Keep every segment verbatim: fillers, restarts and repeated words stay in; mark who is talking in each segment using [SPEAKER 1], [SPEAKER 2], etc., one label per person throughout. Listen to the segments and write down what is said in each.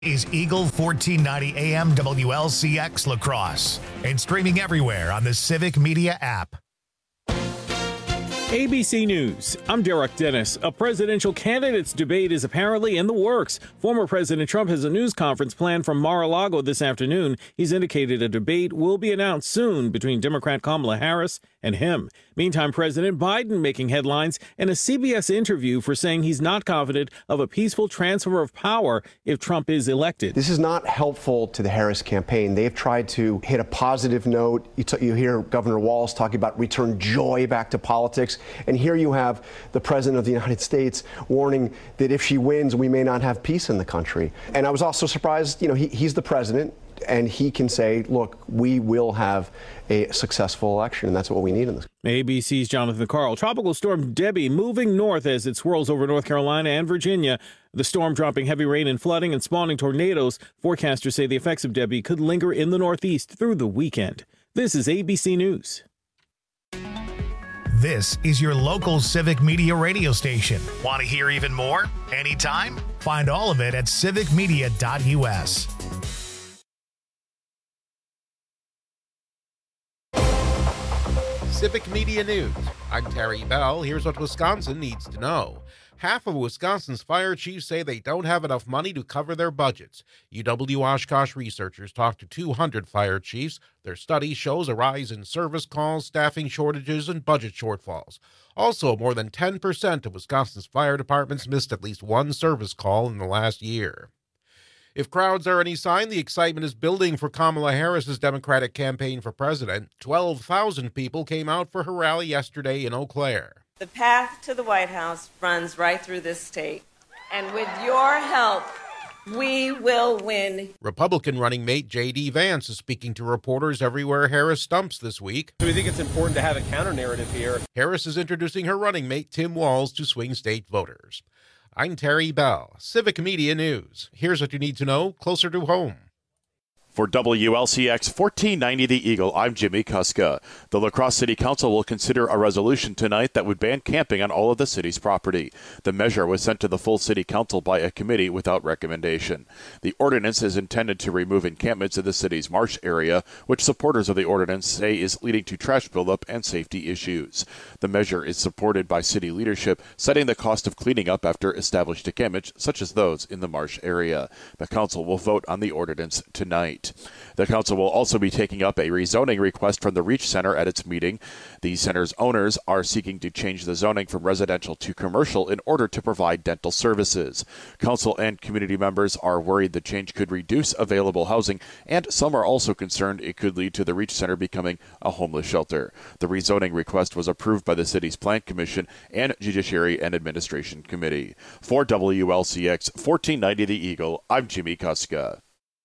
[SPEAKER 1] Is Eagle fourteen ninety A M W L C X La Crosse and streaming everywhere on the Civic Media app.
[SPEAKER 2] A B C News, I'm Derek Dennis. A presidential candidates debate is apparently in the works. Former President Trump has a news conference planned from Mar-a-Lago this afternoon. He's indicated a debate will be announced soon between Democrat Kamala Harris and him. Meantime, President Biden making headlines in a C B S interview for saying he's not confident of a peaceful transfer of power if Trump is elected.
[SPEAKER 3] This is not helpful to the Harris campaign. They've tried to hit a positive note. You, t- you hear Governor Walz talking about return joy back to politics. And here you have the President of the United States warning that if she wins, we may not have peace in the country. And I was also surprised, you know, he, he's the president. And he can say, look, we will have a successful election, and that's what we need in this.
[SPEAKER 2] A B C's Jonathan Carl. Tropical storm Debbie moving north as it swirls over North Carolina and Virginia. The storm dropping heavy rain and flooding and spawning tornadoes. Forecasters say the effects of Debbie could linger in the Northeast through the weekend. This is A B C News.
[SPEAKER 1] This is your local Civic Media radio station. Want to hear even more? Anytime? Find all of it at civic media dot U S.
[SPEAKER 4] Civic Media News. I'm Terry Bell. Here's what Wisconsin needs to know. Half of Wisconsin's fire chiefs say they don't have enough money to cover their budgets. U W Oshkosh researchers talked to two hundred fire chiefs. Their study shows a rise in service calls, staffing shortages, and budget shortfalls. Also, more than ten percent of Wisconsin's fire departments missed at least one service call in the last year. If crowds are any sign, the excitement is building for Kamala Harris's Democratic campaign for president. twelve thousand people came out for her rally yesterday in Eau Claire.
[SPEAKER 5] The path to the White House runs right through this state, and with your help, we will win.
[SPEAKER 4] Republican running mate J D. Vance is speaking to reporters everywhere Harris stumps this week.
[SPEAKER 6] We think it's important to have a counter-narrative here.
[SPEAKER 4] Harris is introducing her running mate Tim Walz to swing state voters. I'm Terry Bell, Civic Media News. Here's what you need to know closer to home.
[SPEAKER 7] For W L C X fourteen ninety The Eagle, I'm Jimmy Kuska. The La Crosse City Council will consider a resolution tonight that would ban camping on all of the city's property. The measure was sent to the full city council by a committee without recommendation. The ordinance is intended to remove encampments in the city's marsh area, which supporters of the ordinance say is leading to trash buildup and safety issues. The measure is supported by city leadership, citing the cost of cleaning up after established encampments, such as those in the marsh area. The council will vote on the ordinance tonight. The council will also be taking up a rezoning request from the Reach Center at its meeting. The center's owners are seeking to change the zoning from residential to commercial in order to provide dental services. Council and community members are worried the change could reduce available housing, and some are also concerned it could lead to the Reach Center becoming a homeless shelter. The rezoning request was approved by the city's Plan Commission and Judiciary and Administration Committee. For W L C X fourteen ninety The Eagle, I'm Jimmy Kuska.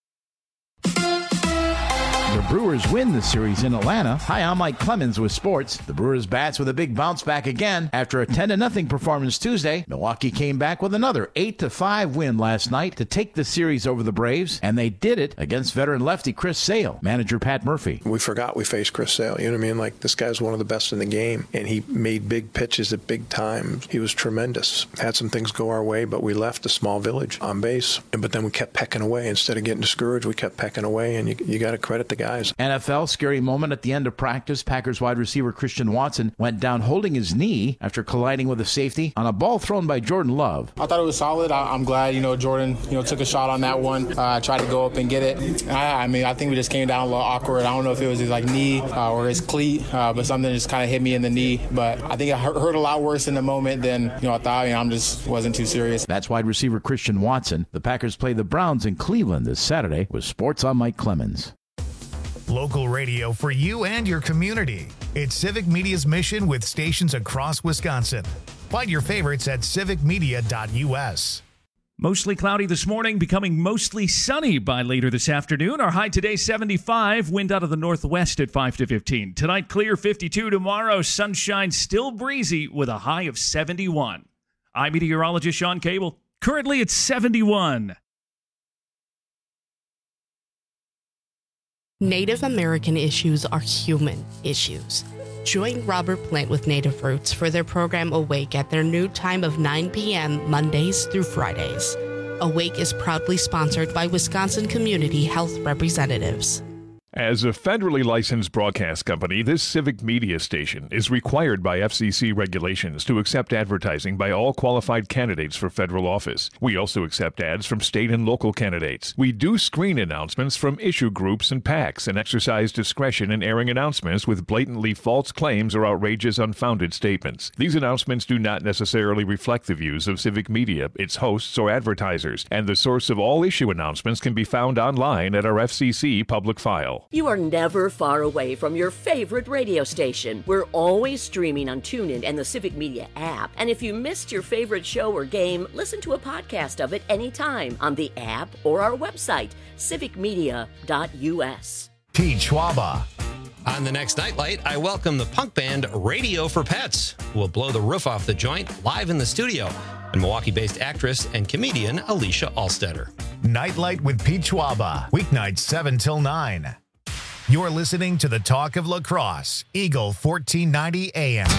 [SPEAKER 8] The Brewers win the series in Atlanta. Hi, I'm Mike Clemens with sports. The Brewers bats with a big bounce back again. After a ten to nothing performance Tuesday, Milwaukee came back with another eight to five win last night to take the series over the Braves, and they did it against veteran lefty Chris Sale. Manager Pat Murphy.
[SPEAKER 9] We forgot we faced Chris Sale. You know what I mean? Like, this guy's one of the best in the game, and he made big pitches at big times. He was tremendous. Had some things go our way, but we left a small village on base, but then we kept pecking away. Instead of getting discouraged, we kept pecking away, and you, you got to credit the guy.
[SPEAKER 8] N F L scary moment at the end of practice. Packers wide receiver Christian Watson went down holding his knee after colliding with a safety on a ball thrown by Jordan Love.
[SPEAKER 10] I thought it was solid. I, I'm glad, you know, Jordan, you know, took a shot on that one. Uh, tried to go up and get it. I, I mean, I think we just came down a little awkward. I don't know if it was his like knee uh, or his cleat, uh, but something just kind of hit me in the knee. But I think it hurt, hurt a lot worse in the moment than, you know, I thought. You know, I'm just wasn't too serious.
[SPEAKER 8] That's wide receiver Christian Watson. The Packers play the Browns in Cleveland this Saturday. With sports, I'm Mike Clemens.
[SPEAKER 1] Local radio for you and your community. It's Civic Media's mission with stations across Wisconsin. Find your favorites at civic media dot U S.
[SPEAKER 11] Mostly cloudy this morning, becoming mostly sunny by later this afternoon. Our high today, seventy-five. Wind out of the northwest at five to fifteen. Tonight, clear, fifty-two. Tomorrow, sunshine, still breezy with a high of seventy-one. I'm meteorologist Sean Cable. Currently, it's seventy-one.
[SPEAKER 12] Native American issues are human issues. Join Robert Plant with Native Roots for their program Awake at their new time of nine p.m. Mondays through Fridays. Awake is proudly sponsored by Wisconsin Community Health Representatives.
[SPEAKER 13] As a federally licensed broadcast company, this civic media station is required by F C C regulations to accept advertising by all qualified candidates for federal office. We also accept ads from state and local candidates. We do screen announcements from issue groups and PACs and exercise discretion in airing announcements with blatantly false claims or outrageous, unfounded statements. These announcements do not necessarily reflect the views of civic media, its hosts, or advertisers, and the source of all issue announcements can be found online at our F C C public file.
[SPEAKER 14] You are never far away from your favorite radio station. We're always streaming on TuneIn and the Civic Media app. And if you missed your favorite show or game, listen to a podcast of it anytime on the app or our website, civic media dot u s.
[SPEAKER 1] Pete Schwaba.
[SPEAKER 15] On the next Nightlight, I welcome the punk band Radio for Pets, who will blow the roof off the joint live in the studio, and Milwaukee-based actress and comedian Alicia Alstetter.
[SPEAKER 1] Nightlight with Pete Schwaba, weeknights seven till nine. You're listening to the Talk of La Crosse, Eagle fourteen ninety A M.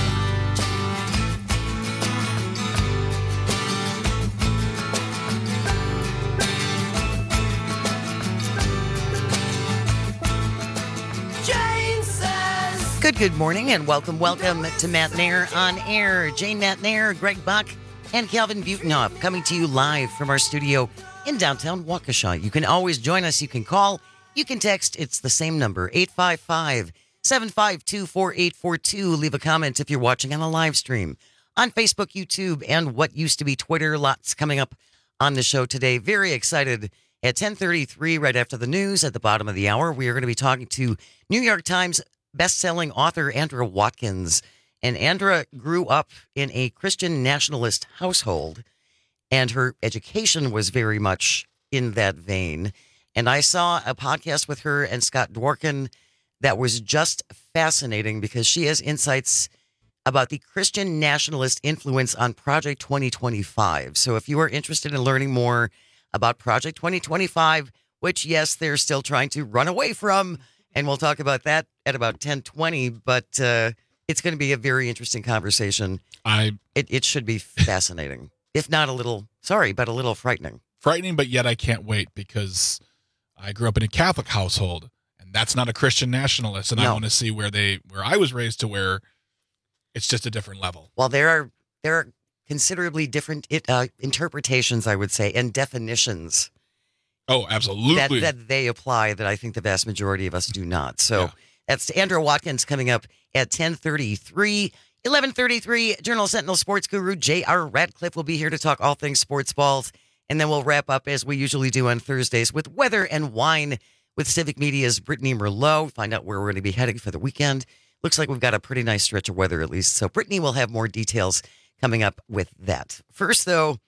[SPEAKER 16] Good, good morning, and welcome, welcome to Matt Nair on Air. Jane Matt Nair, Greg Buck, and Calvin Butenhoff coming to you live from our studio in downtown Waukesha. You can always join us. You can call. You can text. It's the same number, eight five five, seven five two, four eight four two. Leave a comment if you're watching on a live stream on Facebook, YouTube, and what used to be Twitter. Lots coming up on the show today. Very excited. At ten thirty-three, right after the news, at the bottom of the hour, we are going to be talking to New York Times best-selling author Andra Watkins. And Andra grew up in a Christian nationalist household, and her education was very much in that vein. And I saw a podcast with her and Scott Dworkin that was just fascinating because she has insights about the Christian nationalist influence on Project twenty twenty-five. So if you are interested in learning more about Project twenty twenty-five, which, yes, they're still trying to run away from, and we'll talk about that at about ten twenty, but uh, it's going to be a very interesting conversation.
[SPEAKER 17] I
[SPEAKER 16] it, it should be fascinating, if not a little, sorry, but a little frightening.
[SPEAKER 17] Frightening, but yet I can't wait because I grew up in a Catholic household, and that's not a Christian nationalist, and no. I want to see where they where I was raised to where it's just a different level.
[SPEAKER 16] Well, there are there are considerably different uh, interpretations, I would say, and definitions.
[SPEAKER 17] Oh, absolutely.
[SPEAKER 16] That, that they apply that I think the vast majority of us do not. So
[SPEAKER 17] yeah.
[SPEAKER 16] That's Andra Watkins coming up at ten thirty-three. eleven thirty-three, Journal Sentinel sports guru J R Radcliffe will be here to talk all things sports balls. And then we'll wrap up, as we usually do on Thursdays, with weather and wine with Civic Media's Brittany Merlot. Find out where we're going to be heading for the weekend. Looks like we've got a pretty nice stretch of weather, at least. So Brittany will have more details coming up with that. First, though,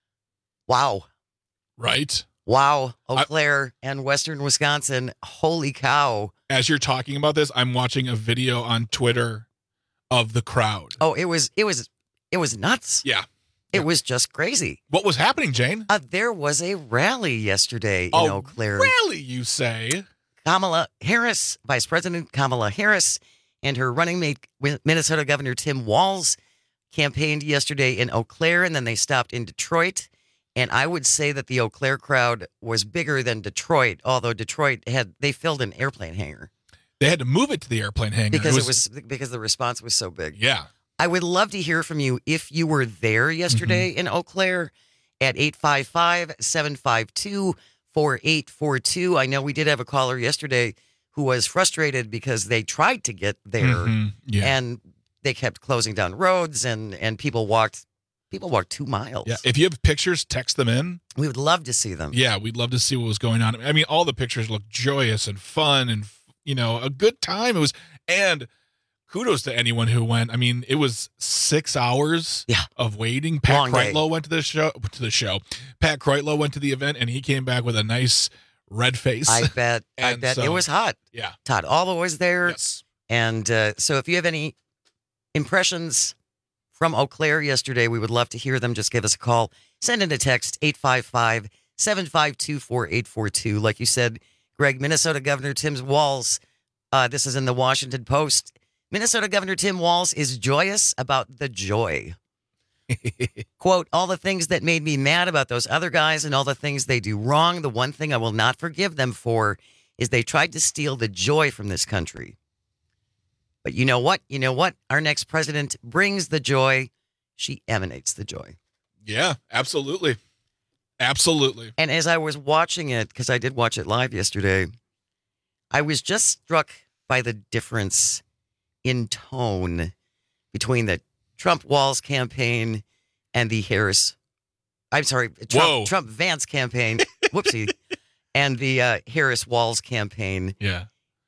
[SPEAKER 16] wow.
[SPEAKER 17] Right.
[SPEAKER 16] Wow. Eau Claire I, and Western Wisconsin. Holy cow.
[SPEAKER 17] As you're talking about this, I'm watching a video on Twitter of the crowd.
[SPEAKER 16] Oh, it was, it was, it was nuts.
[SPEAKER 17] Yeah.
[SPEAKER 16] It
[SPEAKER 17] yeah.
[SPEAKER 16] was just crazy.
[SPEAKER 17] What was happening, Jane?
[SPEAKER 16] Uh, there was a rally yesterday in
[SPEAKER 17] a
[SPEAKER 16] Eau Claire.
[SPEAKER 17] Rally, you say?
[SPEAKER 16] Kamala Harris, Vice President Kamala Harris, and her running mate, Minnesota Governor Tim Walz, campaigned yesterday in Eau Claire, and then they stopped in Detroit. And I would say that the Eau Claire crowd was bigger than Detroit, although Detroit had, they filled an airplane hangar.
[SPEAKER 17] They had to move it to the airplane hangar.
[SPEAKER 16] Because it was, it was because the response was so big.
[SPEAKER 17] Yeah.
[SPEAKER 16] I would love to hear from you if you were there yesterday mm-hmm. in Eau Claire at eight five five, seven five two, four eight four two. I know we did have a caller yesterday who was frustrated because they tried to get there
[SPEAKER 17] mm-hmm. yeah.
[SPEAKER 16] and they kept closing down roads and, and people walked people walked two miles.
[SPEAKER 17] Yeah. If you have pictures, text them in.
[SPEAKER 16] We would love to see them.
[SPEAKER 17] Yeah, we'd love to see what was going on. I mean, all the pictures look joyous and fun and, you know, a good time. It was, and kudos to anyone who went. I mean, it was six hours
[SPEAKER 16] yeah.
[SPEAKER 17] of waiting. Pat
[SPEAKER 16] Long
[SPEAKER 17] Kreitlow
[SPEAKER 16] day.
[SPEAKER 17] went to the show. To the show. Pat Kreitlow went to the event, and he came back with a nice red face.
[SPEAKER 16] I bet. I bet
[SPEAKER 17] so,
[SPEAKER 16] it was hot.
[SPEAKER 17] Yeah,
[SPEAKER 16] Todd Alva was there.
[SPEAKER 17] Yes.
[SPEAKER 16] And uh, so, if you have any impressions from Eau Claire yesterday, we would love to hear them. Just give us a call. Send in a text eight five five, seven five two, four eight four two. Like you said, Greg, Minnesota Governor Tim Walz. Uh, this is in the Washington Post. Minnesota Governor Tim Walz is joyous about the joy. Quote, all the things that made me mad about those other guys and all the things they do wrong, the one thing I will not forgive them for is they tried to steal the joy from this country. But you know what? You know what? Our next president brings the joy. She emanates the joy.
[SPEAKER 17] Yeah, absolutely. Absolutely.
[SPEAKER 16] And as I was watching it, because I did watch it live yesterday, I was just struck by the difference in tone between the Trump-Walz campaign and the Harris, I'm sorry, Trump, Trump-Vance campaign, whoopsie, and the uh, Harris-Walz campaign.
[SPEAKER 17] Yeah.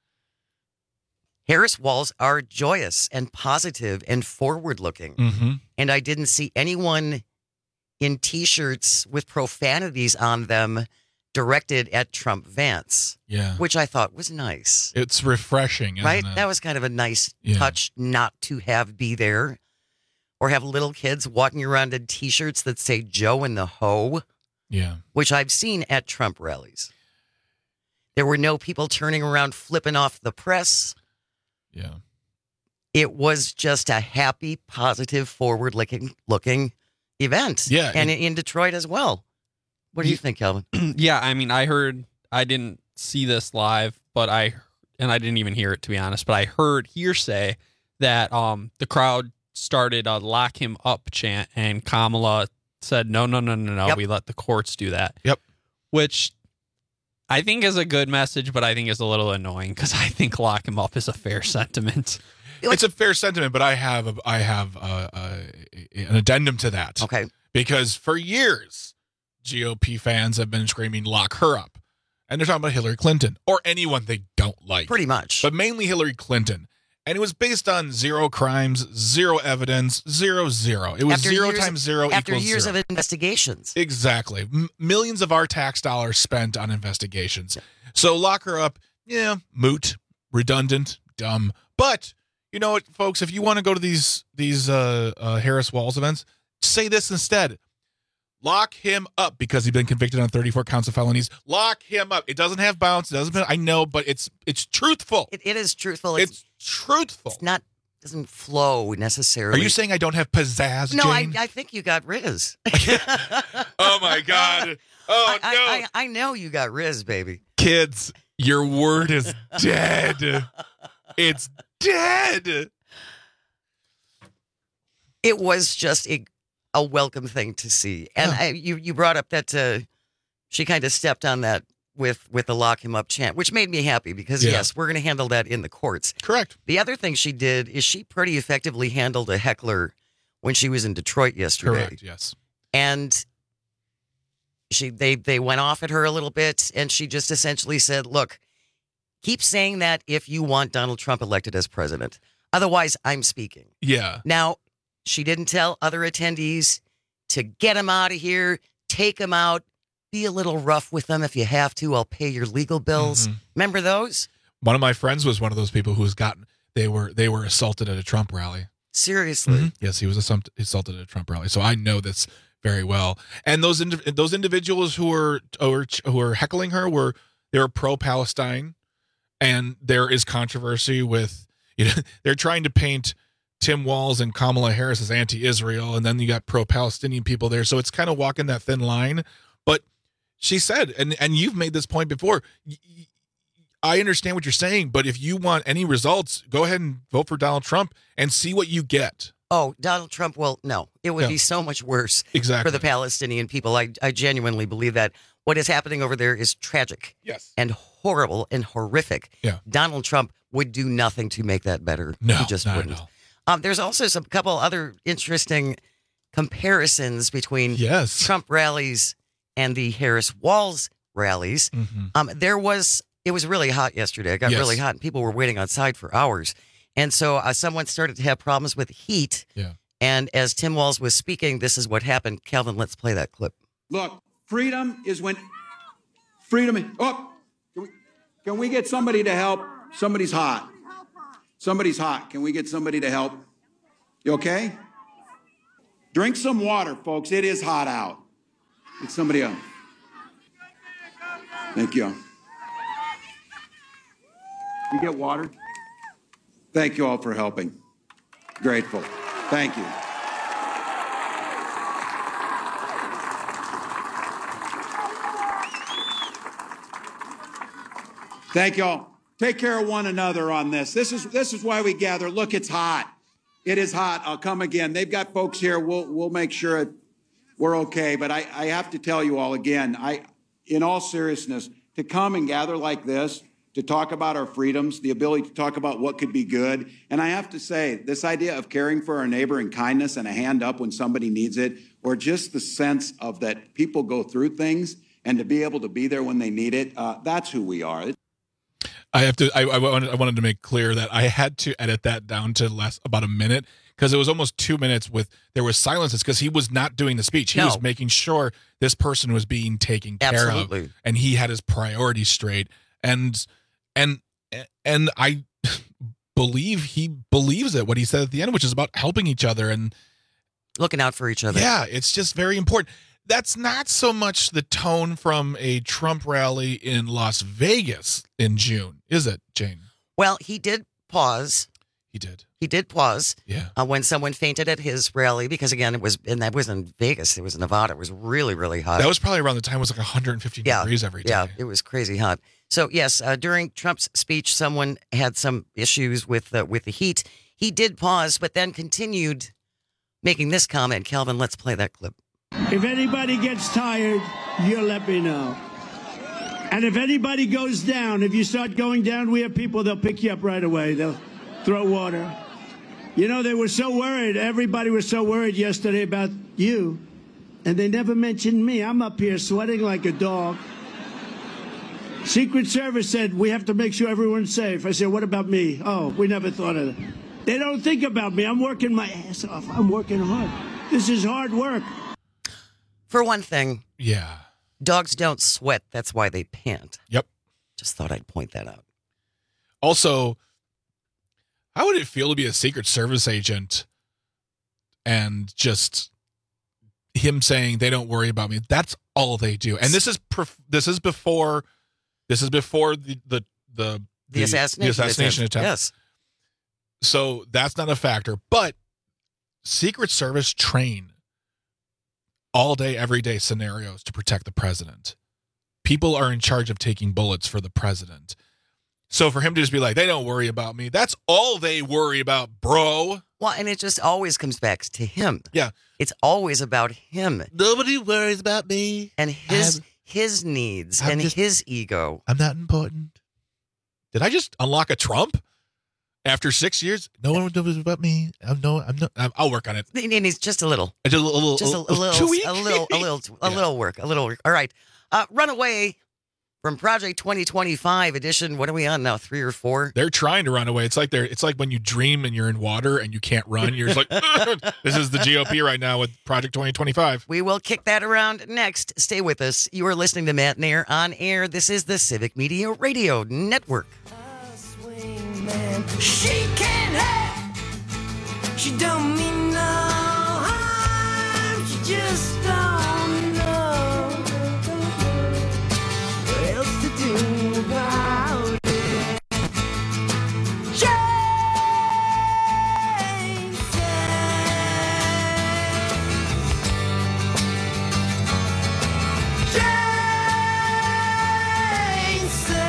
[SPEAKER 16] Harris-Walz are joyous and positive and forward-looking.
[SPEAKER 17] Mm-hmm.
[SPEAKER 16] And I didn't see anyone in T-shirts with profanities on them directed at Trump-Vance.
[SPEAKER 17] Yeah.
[SPEAKER 16] Which I thought was nice.
[SPEAKER 17] It's refreshing, isn't
[SPEAKER 16] right?
[SPEAKER 17] it?
[SPEAKER 16] That was kind of a nice
[SPEAKER 17] Yeah.
[SPEAKER 16] touch not to have be there. Or have little kids walking around in T-shirts that say Joe and the Ho.
[SPEAKER 17] Yeah.
[SPEAKER 16] Which I've seen at Trump rallies. There were no people turning around flipping off the press.
[SPEAKER 17] Yeah.
[SPEAKER 16] It was just a happy, positive, forward-looking looking event.
[SPEAKER 18] Yeah,
[SPEAKER 16] And in, in Detroit as well. What do you think, Calvin?
[SPEAKER 18] Yeah, I mean, I heard, I didn't see this live, but I, and I didn't even hear it, to be honest, but I heard hearsay that um the crowd started a lock him up chant, and Kamala said, no, no, no, no, no,
[SPEAKER 16] Yep.
[SPEAKER 18] we let the courts do that.
[SPEAKER 17] Yep.
[SPEAKER 18] Which I think is a good message, but I think is a little annoying because I think lock him up is a fair sentiment.
[SPEAKER 17] It's a fair sentiment, but I have a, I have a, a, an addendum to that.
[SPEAKER 16] Okay.
[SPEAKER 17] Because for years, G O P fans have been screaming, lock her up. And they're talking about Hillary Clinton or anyone they don't like.
[SPEAKER 16] Pretty much.
[SPEAKER 17] But mainly Hillary Clinton. And it was based on zero crimes, zero evidence, zero, zero. It was
[SPEAKER 16] After
[SPEAKER 17] zero
[SPEAKER 16] years-
[SPEAKER 17] times zero
[SPEAKER 16] After
[SPEAKER 17] equals
[SPEAKER 16] years
[SPEAKER 17] zero.
[SPEAKER 16] of investigations.
[SPEAKER 17] Exactly. M- millions of our tax dollars spent on investigations. So lock her up, yeah, moot, redundant, dumb. But you know what, folks, if you want to go to these these uh, uh, Harris-Walz events, say this instead. Lock him up because he's been convicted on thirty-four counts of felonies. Lock him up. It doesn't have bounce. It doesn't. I know, but it's it's truthful.
[SPEAKER 16] It, it is truthful.
[SPEAKER 17] It's, truthful.
[SPEAKER 16] It's not, doesn't flow necessarily.
[SPEAKER 17] Are you saying I don't have pizzazz,
[SPEAKER 16] No, I,
[SPEAKER 17] Jane?
[SPEAKER 16] I think you got Riz.
[SPEAKER 17] Oh, my God. Oh,
[SPEAKER 16] I,
[SPEAKER 17] no.
[SPEAKER 16] I, I, I know you got Riz, baby.
[SPEAKER 17] Kids, your word is dead. It's dead.
[SPEAKER 16] It was just a, a welcome thing to see. And
[SPEAKER 17] Yeah.
[SPEAKER 16] I, you, you brought up that uh, she kind of stepped on that with, with the lock him up chant, which made me happy because,
[SPEAKER 17] Yeah.
[SPEAKER 16] yes, we're going to handle that in the courts.
[SPEAKER 17] Correct.
[SPEAKER 16] The other thing she did is she pretty effectively handled a heckler when she was in Detroit yesterday.
[SPEAKER 17] Correct, yes.
[SPEAKER 16] And she they they went off at her a little bit, and she just essentially said, look, keep saying that if you want Donald Trump elected as president. Otherwise, I'm speaking.
[SPEAKER 17] Yeah.
[SPEAKER 16] Now, she didn't tell other attendees to get him out of here, take him out, be a little rough with them if you have to. I'll pay your legal bills.
[SPEAKER 17] Mhm.
[SPEAKER 16] Remember those?
[SPEAKER 17] One of my friends was one of those people who's gotten they were they were assaulted at a Trump rally.
[SPEAKER 16] Seriously.
[SPEAKER 17] Mhm. Yes, he was assault- assaulted at a Trump rally. So I know this very well. And those indi- those individuals who were or who were heckling her were they were pro-Palestine, and there is controversy with you know they're trying to paint Tim Walz and Kamala Harris as anti-Israel, and then you got pro-Palestinian people there. So it's kind of walking that thin line. But she said, and and you've made this point before. y- y- I understand what you're saying, but if you want any results, go ahead and vote for Donald Trump and see what you get.
[SPEAKER 16] Oh, Donald Trump, well, no. It would
[SPEAKER 17] Yeah.
[SPEAKER 16] be so much worse
[SPEAKER 17] Exactly.
[SPEAKER 16] for the Palestinian people. I, I genuinely believe that. What is happening over there is tragic.
[SPEAKER 17] Yes.
[SPEAKER 16] And horrible and horrific.
[SPEAKER 17] Yeah.
[SPEAKER 16] Donald Trump would do nothing to make that better.
[SPEAKER 17] No,
[SPEAKER 16] he just
[SPEAKER 17] not at
[SPEAKER 16] wouldn't.
[SPEAKER 17] all.
[SPEAKER 16] Um, there's also some couple other interesting comparisons between
[SPEAKER 17] Yes.
[SPEAKER 16] Trump rallies and the Harris-Walz rallies.
[SPEAKER 17] Mhm.
[SPEAKER 16] Um, there was, it was really hot yesterday. It got
[SPEAKER 17] Yes.
[SPEAKER 16] really hot, and people were waiting outside for hours. And so uh, someone started to have problems with heat.
[SPEAKER 17] Yeah.
[SPEAKER 16] And as Tim Walz was speaking, this is what happened. Calvin, let's play that clip.
[SPEAKER 19] Look, freedom is when freedom is, oh, can we, can we get somebody to help? Somebody's hot. Somebody's hot. Can we get somebody to help? You okay? Drink some water, folks. It is hot out. Get somebody else. Thank you. You get water? Thank you all for helping. Grateful. Thank you. Thank y'all. Take care of one another on this. This is this is why we gather. Look, it's hot. It is hot. I'll come again. They've got folks here. We'll we'll make sure it, we're okay. But I, I have to tell you all again, I, in all seriousness, to come and gather like this, to talk about our freedoms, the ability to talk about what could be good. And I have to say, this idea of caring for our neighbor and kindness and a hand up when somebody needs it, or just the sense of that people go through things and to be able to be there when they need it, uh, that's who we are.
[SPEAKER 17] I have to. I, I, wanted, I wanted to make clear that I had to edit that down to less about a minute because it was almost two minutes with there was silences because he was not doing the speech. He
[SPEAKER 16] No.
[SPEAKER 17] was making sure this person was being taken care
[SPEAKER 16] Absolutely.
[SPEAKER 17] of, and he had his priorities straight. And and and I believe he believes it what he said at the end, which is about helping each other and
[SPEAKER 16] looking out for each other.
[SPEAKER 17] Yeah, it's just very important. That's not so much the tone from a Trump rally in Las Vegas in June, is it, Jane?
[SPEAKER 16] Well, he did pause.
[SPEAKER 17] He did.
[SPEAKER 16] He did pause.
[SPEAKER 17] Yeah.
[SPEAKER 16] Uh, when someone fainted at his rally, because again, it was, and that was in Vegas. It was in Nevada. It was really, really hot.
[SPEAKER 17] That was probably around the time it was like one hundred fifty
[SPEAKER 16] yeah,
[SPEAKER 17] degrees every day.
[SPEAKER 16] Yeah, it was crazy hot. So yes, uh, during Trump's speech, someone had some issues with uh, with the heat. He did pause, but then continued making this comment. Calvin, let's play that clip.
[SPEAKER 20] If anybody gets tired, you let me know. And if anybody goes down, if you start going down, we have people, they'll pick you up right away. They'll throw water. You know, they were so worried. Everybody was so worried yesterday about you. And they never mentioned me. I'm up here sweating like a dog. Secret Service said, we have to make sure everyone's safe. I said, what about me? Oh, we never thought of that. They don't think about me. I'm working my ass off. I'm working hard. This is hard work.
[SPEAKER 16] For one thing,
[SPEAKER 17] yeah,
[SPEAKER 16] dogs don't sweat. That's why they pant.
[SPEAKER 17] Yep.
[SPEAKER 16] Just thought I'd point that out.
[SPEAKER 17] Also, how would it feel to be a Secret Service agent and just him saying they don't worry about me? That's all they do. And this is pref- this is before this is before the the the,
[SPEAKER 16] The, the assassination,
[SPEAKER 17] the assassination attempt.
[SPEAKER 16] Yes.
[SPEAKER 17] So that's not a factor. But Secret Service train all day, every day scenarios to protect the president. People are in charge of taking bullets for the president. So for him to just be like, they don't worry about me, that's all they worry about, bro.
[SPEAKER 16] Well, and it just always comes back to him.
[SPEAKER 17] Yeah.
[SPEAKER 16] It's always about him.
[SPEAKER 17] Nobody worries about me.
[SPEAKER 16] And his
[SPEAKER 17] I'm,
[SPEAKER 16] his needs
[SPEAKER 17] I'm
[SPEAKER 16] and
[SPEAKER 17] just,
[SPEAKER 16] his ego.
[SPEAKER 17] I'm not important. Did I just unlock a Trump? After six years, no one knows about me. I'm no, I'm not. I'm, I'll work on it.
[SPEAKER 16] And it's just a little,
[SPEAKER 17] just a little,
[SPEAKER 16] just a, a little, a little, a little, a
[SPEAKER 17] yeah.
[SPEAKER 16] little work, a little work. All right, uh, Runaway from Project twenty twenty-five edition. What are we on now? Three or four?
[SPEAKER 17] They're trying to run away. It's like they're. It's like when you dream and you're in water and you can't run. You're just like, this is the G O P right now with Project twenty twenty-five.
[SPEAKER 16] We will kick that around next. Stay with us. You are listening to Matt Nair on air. This is the Civic Media Radio Network.
[SPEAKER 21] She can't have, she don't mean no harm, she just don't know what else to do about it. Jane said, Jane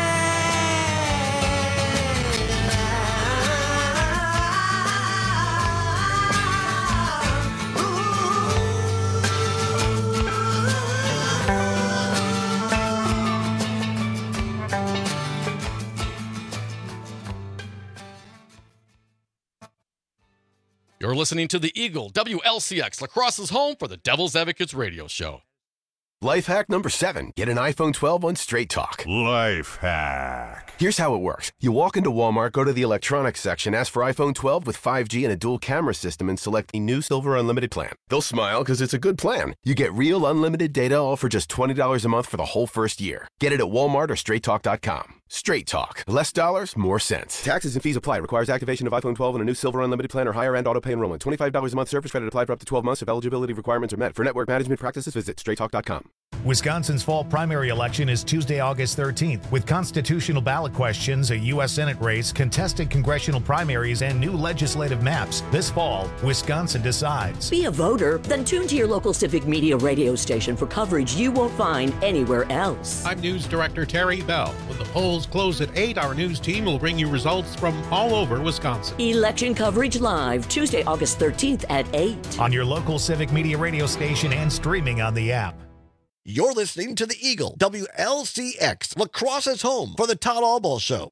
[SPEAKER 22] You're listening to the Eagle W L C X, La Crosse's home for the Devil's Advocates radio show.
[SPEAKER 23] Life hack number seven. Get an iPhone twelve on Straight Talk.
[SPEAKER 24] Life hack.
[SPEAKER 23] Here's how it works. You walk into Walmart, go to the electronics section, ask for iPhone twelve with five G and a dual camera system, and select the new Silver Unlimited plan. They'll smile because it's a good plan. You get real unlimited data all for just twenty dollars a month for the whole first year. Get it at Walmart or straight talk dot com. Straight Talk. Less dollars, more sense. Taxes and fees apply. Requires activation of iPhone twelve and a new Silver Unlimited plan or higher end auto pay enrollment. twenty-five dollars a month service credit applied for up to twelve months if eligibility requirements are met. For network management practices, visit straight talk dot com.
[SPEAKER 1] Wisconsin's fall primary election is Tuesday, August thirteenth, with constitutional ballot questions, a U S Senate race, contested congressional primaries, and new legislative maps. This fall, Wisconsin decides.
[SPEAKER 14] Be a voter? Then tune to your local Civic Media radio station for coverage you won't find anywhere else.
[SPEAKER 4] I'm News Director Terry Bell. When the polls close at eight, our news team will bring you results from all over Wisconsin.
[SPEAKER 14] Election coverage live, Tuesday, August thirteenth at eight.
[SPEAKER 1] On your local Civic Media radio station and streaming on the app.
[SPEAKER 2] You're listening to the Eagle, W L C X, Lacrosse's home for the Todd Albaugh Show.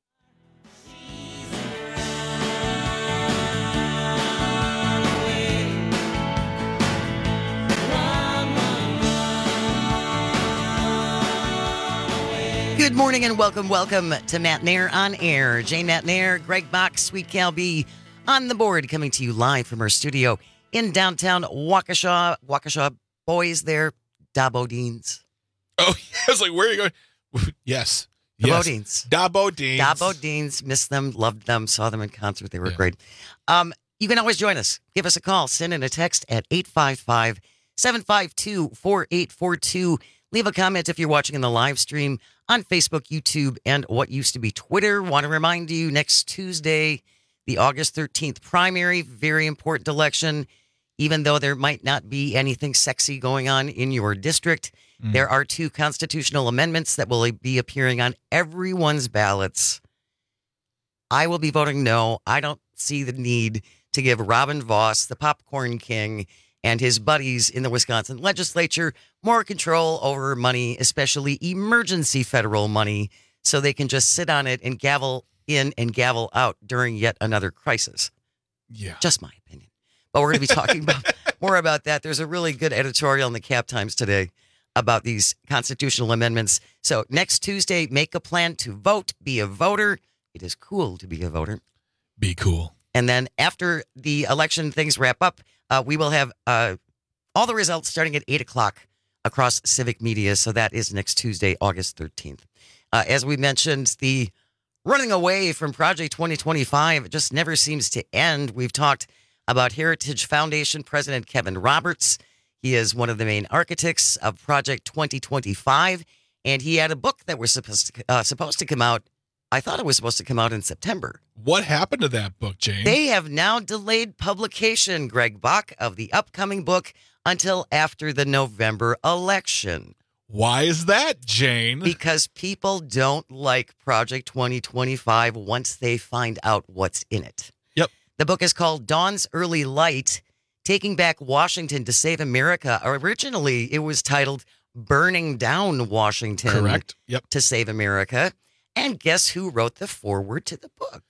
[SPEAKER 16] Good morning and welcome, welcome to Matt Nair on Air. Jane Matt Nair, Greg Bach, Sweet Cal B on the board, coming to you live from our studio in downtown Waukesha. Waukesha boys there. Da Bodines.
[SPEAKER 17] Oh, I was like, where are you going? Yes.
[SPEAKER 16] The
[SPEAKER 17] yes.
[SPEAKER 16] Bodines.
[SPEAKER 17] Da Bodines.
[SPEAKER 16] Da Bodines. Missed them, loved them, saw them in concert. They were yeah. great. Um, you can always join us. Give us a call. Send in a text at eight five five, seven five two, four eight four two. Leave a comment if you're watching in the live stream on Facebook, YouTube, and what used to be Twitter. Want to remind you, next Tuesday, the August thirteenth primary, very important election. Even though there might not be anything sexy going on in your district, mm. there are two constitutional amendments that will be appearing on everyone's ballots. I will be voting no. I don't see the need to give Robin Vos, the popcorn king, and his buddies in the Wisconsin legislature more control over money, especially emergency federal money, so they can just sit on it and gavel in and gavel out during yet another crisis.
[SPEAKER 17] Yeah.
[SPEAKER 16] Just my opinion. But we're going to be talking about more about that. There's a really good editorial in the Cap Times today about these constitutional amendments. So next Tuesday, make a plan to vote. Be a voter. It is cool to be a voter.
[SPEAKER 17] Be cool.
[SPEAKER 16] And then after the election things wrap up, uh, we will have uh, all the results starting at eight o'clock across Civic Media. So that is next Tuesday, August thirteenth. Uh, as we mentioned, the running away from Project twenty twenty-five just never seems to end. We've talked about Heritage Foundation President Kevin Roberts. He is one of the main architects of Project twenty twenty-five, and he had a book that was supposed to, uh, supposed to come out. I thought it was supposed to come out in September.
[SPEAKER 17] What happened to that book, Jane?
[SPEAKER 16] They have now delayed publication, Greg Bach, of the upcoming book until after the November election.
[SPEAKER 17] Why is that, Jane?
[SPEAKER 16] Because people don't like Project twenty twenty-five once they find out what's in it.
[SPEAKER 17] Yep.
[SPEAKER 16] The book is called Dawn's Early Light, Taking Back Washington to Save America. Originally, it was titled Burning Down Washington
[SPEAKER 17] Correct. Yep.
[SPEAKER 16] to Save America. And guess who wrote the foreword to the book?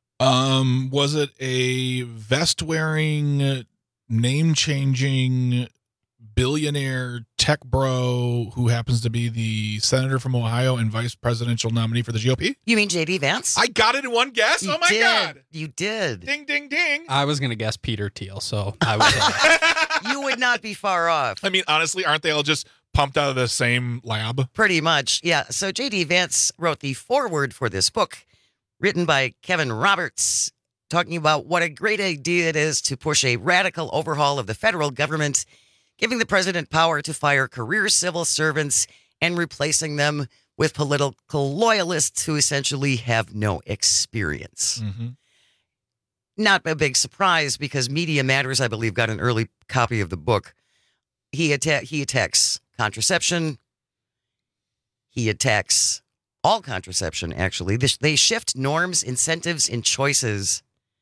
[SPEAKER 17] Um, was it a vest-wearing, name-changing billionaire tech bro who happens to be the senator from Ohio and vice presidential nominee for the G O P?
[SPEAKER 16] You mean J D Vance?
[SPEAKER 17] I got it in one guess?
[SPEAKER 16] You
[SPEAKER 17] oh, my
[SPEAKER 16] did.
[SPEAKER 17] God.
[SPEAKER 16] You did.
[SPEAKER 17] Ding, ding, ding.
[SPEAKER 18] I was going to guess Peter Thiel, so I was.
[SPEAKER 16] You would not be far off.
[SPEAKER 17] I mean, honestly, aren't they all just pumped out of the same lab?
[SPEAKER 16] Pretty much, yeah. So J D Vance wrote the foreword for this book, written by Kevin Roberts, talking about what a great idea it is to push a radical overhaul of the federal government, giving the president power to fire career civil servants and replacing them with political loyalists who essentially have no experience.
[SPEAKER 17] Mm-hmm.
[SPEAKER 16] Not a big surprise because Media Matters, I believe, got an early copy of the book. He, atta- he attacks contraception. He attacks all contraception, actually. They shift norms, incentives, and choices.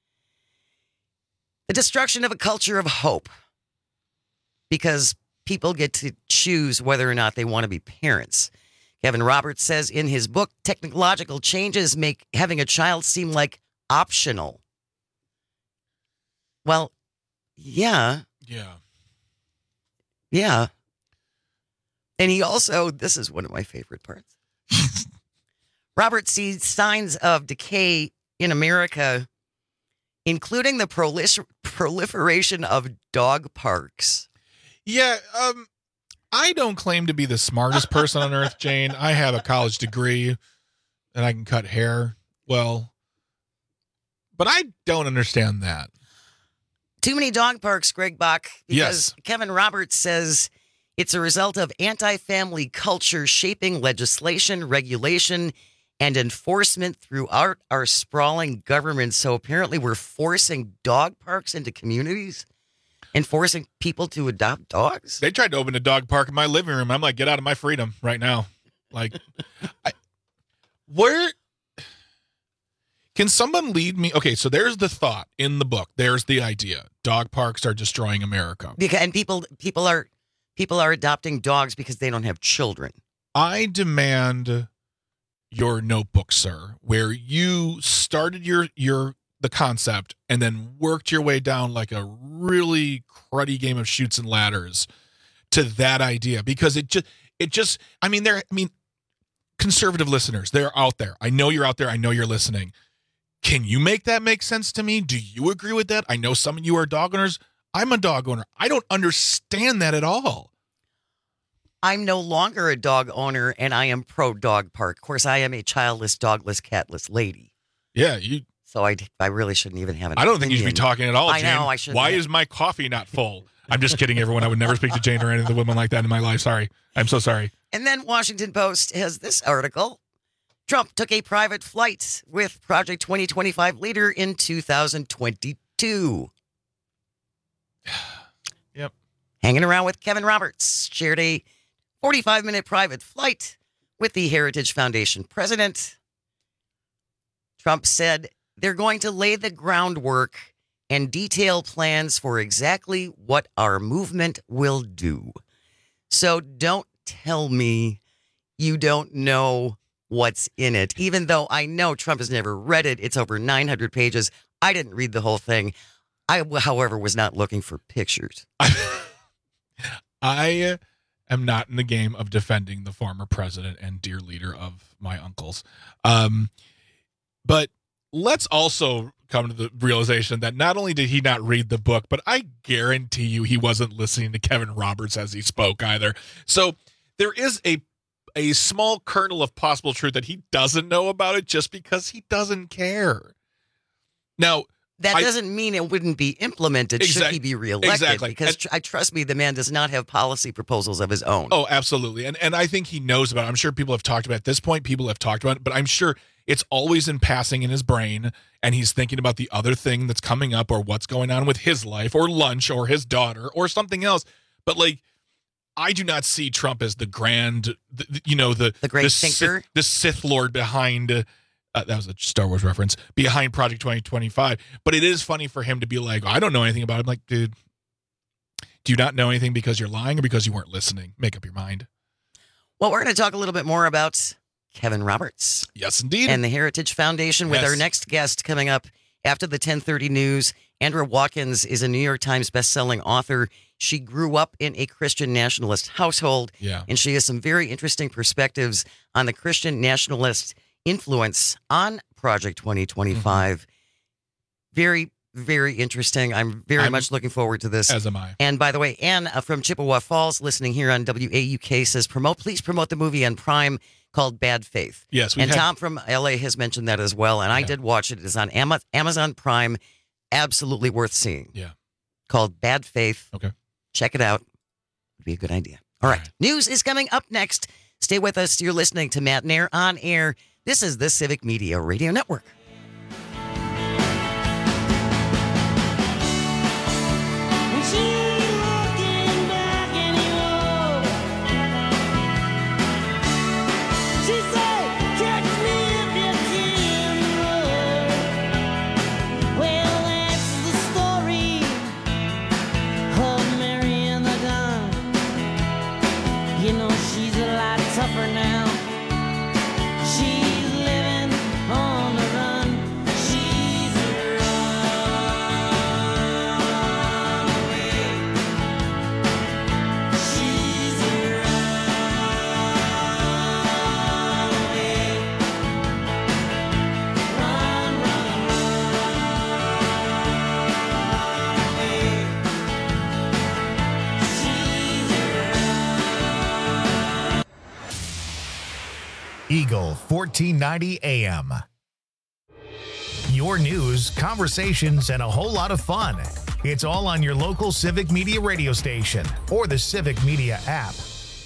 [SPEAKER 16] The destruction of a culture of hope. Because people get to choose whether or not they want to be parents. Kevin Roberts says in his book, technological changes make having a child seem like optional. Well, yeah.
[SPEAKER 17] Yeah.
[SPEAKER 16] Yeah. And he also, this is one of my favorite parts. Roberts sees signs of decay in America, including the prolifer- proliferation of dog parks.
[SPEAKER 17] Yeah, um, I don't claim to be the smartest person on earth, Jane. I have a college degree and I can cut hair well, but I don't understand that.
[SPEAKER 16] Too many dog parks, Greg Bach, because
[SPEAKER 17] yes.
[SPEAKER 16] Kevin Roberts says It's a result of anti-family culture shaping legislation, regulation, and enforcement throughout our sprawling government. So apparently we're forcing dog parks into communities and forcing people to adopt dogs.
[SPEAKER 17] They tried to open a dog park in my living room. I'm like, get out of my freedom right now. Like, I, where can someone lead me? Okay, so there's the thought in the book. There's the idea. Dog parks are destroying America.
[SPEAKER 16] Because, and people, people are, people are adopting dogs because they don't have children.
[SPEAKER 17] I demand your notebook, sir, where you started your your the concept and then worked your way down like a really cruddy game of chutes and ladders to that idea, because it just it just I mean there I mean conservative listeners, they're out there. I know you're out there. I know you're listening. Can you make that make sense to me? Do you agree with that? I know some of you are dog owners. I'm a dog owner. I don't understand that at all.
[SPEAKER 16] I'm no longer a dog owner, and I am pro dog park. Of course, I am a childless, dogless, catless lady.
[SPEAKER 17] Yeah, you.
[SPEAKER 16] So I, I really shouldn't even have an
[SPEAKER 17] I don't
[SPEAKER 16] opinion.
[SPEAKER 17] think you should be talking at all,
[SPEAKER 16] I
[SPEAKER 17] Jane.
[SPEAKER 16] know, I shouldn't.
[SPEAKER 17] Why is my coffee not full? I'm just kidding, everyone. I would never speak to Jane or any of the women like that in my life. Sorry. I'm so sorry.
[SPEAKER 16] And then Washington Post has this article. Trump took a private flight with Project twenty twenty-five leader in two thousand twenty-two.
[SPEAKER 17] Yep.
[SPEAKER 16] Hanging around with Kevin Roberts, shared a forty-five minute private flight with the Heritage Foundation president. Trump said they're going to lay the groundwork and detail plans for exactly what our movement will do. So don't tell me you don't know what's in it, even though I know Trump has never read it. It's over nine hundred pages. I didn't read the whole thing. I, however, was not looking for pictures.
[SPEAKER 17] I am not in the game of defending the former president and dear leader of my uncles. Um, but let's also come to the realization that not only did he not read the book, but I guarantee you he wasn't listening to Kevin Roberts as he spoke either. So there is a a small kernel of possible truth that he doesn't know about it just because he doesn't care. Now,
[SPEAKER 16] that
[SPEAKER 17] I,
[SPEAKER 16] doesn't mean it wouldn't be implemented
[SPEAKER 17] exact,
[SPEAKER 16] should he be reelected.
[SPEAKER 17] Exactly.
[SPEAKER 16] Because
[SPEAKER 17] and,
[SPEAKER 16] I trust me, the man does not have policy proposals of his own.
[SPEAKER 17] Oh, absolutely. And and I think he knows about it. I'm sure people have talked about it. At this point, people have talked about it, but I'm sure it's always in passing in his brain, and he's thinking about the other thing that's coming up or what's going on with his life or lunch or his daughter or something else. But like, I do not see Trump as the grand, the, you know, the
[SPEAKER 16] the great
[SPEAKER 17] the
[SPEAKER 16] thinker,
[SPEAKER 17] Sith, the Sith Lord behind. Uh, uh, that was a Star Wars reference behind Project twenty twenty-five. But it is funny for him to be like, I don't know anything about it. I'm like, dude, do you not know anything because you're lying or because you weren't listening? Make up your mind.
[SPEAKER 16] Well, we're going to talk a little bit more about Kevin Roberts.
[SPEAKER 17] Yes, indeed.
[SPEAKER 16] And the Heritage Foundation with
[SPEAKER 17] yes.
[SPEAKER 16] our next guest coming up after the ten thirty news. Andrea Watkins is a New York Times bestselling author. She grew up in a Christian nationalist household,
[SPEAKER 17] yeah.
[SPEAKER 16] and she has some very interesting perspectives on the Christian nationalist influence on Project twenty twenty-five. Mm-hmm. Very, very interesting. I'm very
[SPEAKER 17] I'm,
[SPEAKER 16] much looking forward to this.
[SPEAKER 17] As am I.
[SPEAKER 16] And by the way, Ann uh, from Chippewa Falls, listening here on W A U K, says, promote, please promote the movie on Prime called Bad Faith.
[SPEAKER 17] Yes.
[SPEAKER 16] And
[SPEAKER 17] had,
[SPEAKER 16] Tom from L A has mentioned that as well, and I
[SPEAKER 17] yeah.
[SPEAKER 16] did watch it. It is on Amazon Prime. Absolutely worth seeing.
[SPEAKER 17] Yeah.
[SPEAKER 16] Called Bad Faith.
[SPEAKER 17] Okay.
[SPEAKER 16] Check it out. Would be a good idea. All right. All right. News is coming up next. Stay with us. You're listening to Matt Nair on air. This is the Civic Media Radio Network.
[SPEAKER 1] Eagle fourteen ninety A M. Your news, conversations, and a whole lot of fun. It's all on your local Civic Media radio station or the Civic Media app.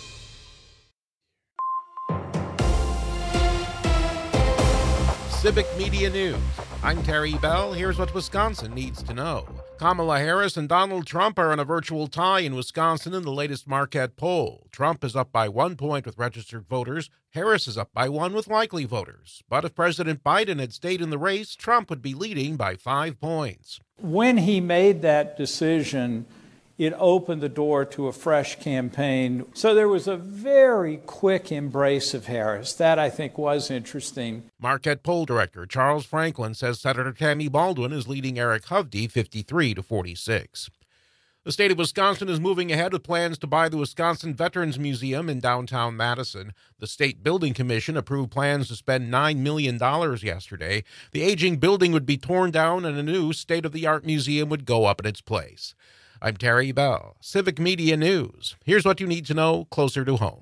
[SPEAKER 4] Civic Media News. I'm Terry Bell. Here's what Wisconsin needs to know. Kamala Harris and Donald Trump are in a virtual tie in Wisconsin in the latest Marquette poll. Trump is up by one point with registered voters. Harris is up by one with likely voters. But if President Biden had stayed in the race, Trump would be leading by five points.
[SPEAKER 3] When he made that decision, it opened the door to a fresh campaign. So there was a very quick embrace of Harris. That, I think, was interesting.
[SPEAKER 4] Marquette poll director Charles Franklin says Senator Tammy Baldwin is leading Eric Hovde fifty-three to forty-six. The state of Wisconsin is moving ahead with plans to buy the Wisconsin Veterans Museum in downtown Madison. The State Building Commission approved plans to spend nine million dollars yesterday. The aging building would be torn down and a new state-of-the-art museum would go up in its place. I'm Terry Bell, Civic Media News. Here's what you need to know closer to home.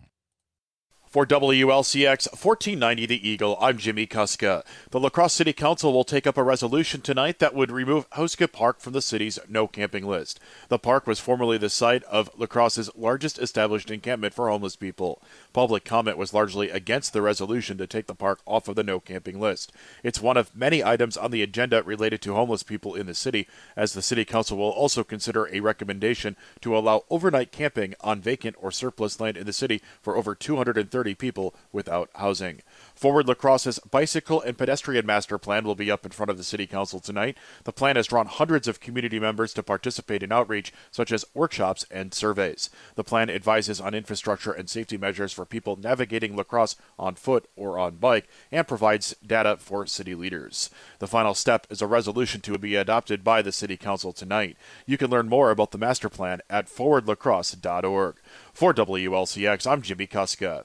[SPEAKER 5] For W L C X fourteen ninety The Eagle, I'm Jimmy Kuska. The La Crosse City Council will take up a resolution tonight that would remove Houska Park from the city's no camping list. The park was formerly the site of La Crosse's largest established encampment for homeless people. Public comment was largely against the resolution to take the park off of the no camping list. It's one of many items on the agenda related to homeless people in the city, as the City Council will also consider a recommendation to allow overnight camping on vacant or surplus land in the city for over two hundred thirty people without housing. Forward La Crosse's bicycle and pedestrian master plan will be up in front of the City Council tonight. The plan has drawn hundreds of community members to participate in outreach, such as workshops and surveys. The plan advises on infrastructure and safety measures for people navigating La Crosse on foot or on bike and provides data for city leaders. The final step is a resolution to be adopted by the City Council tonight. You can learn more about the master plan at forward la crosse dot org. For W L C X, I'm Jimmy Kuska.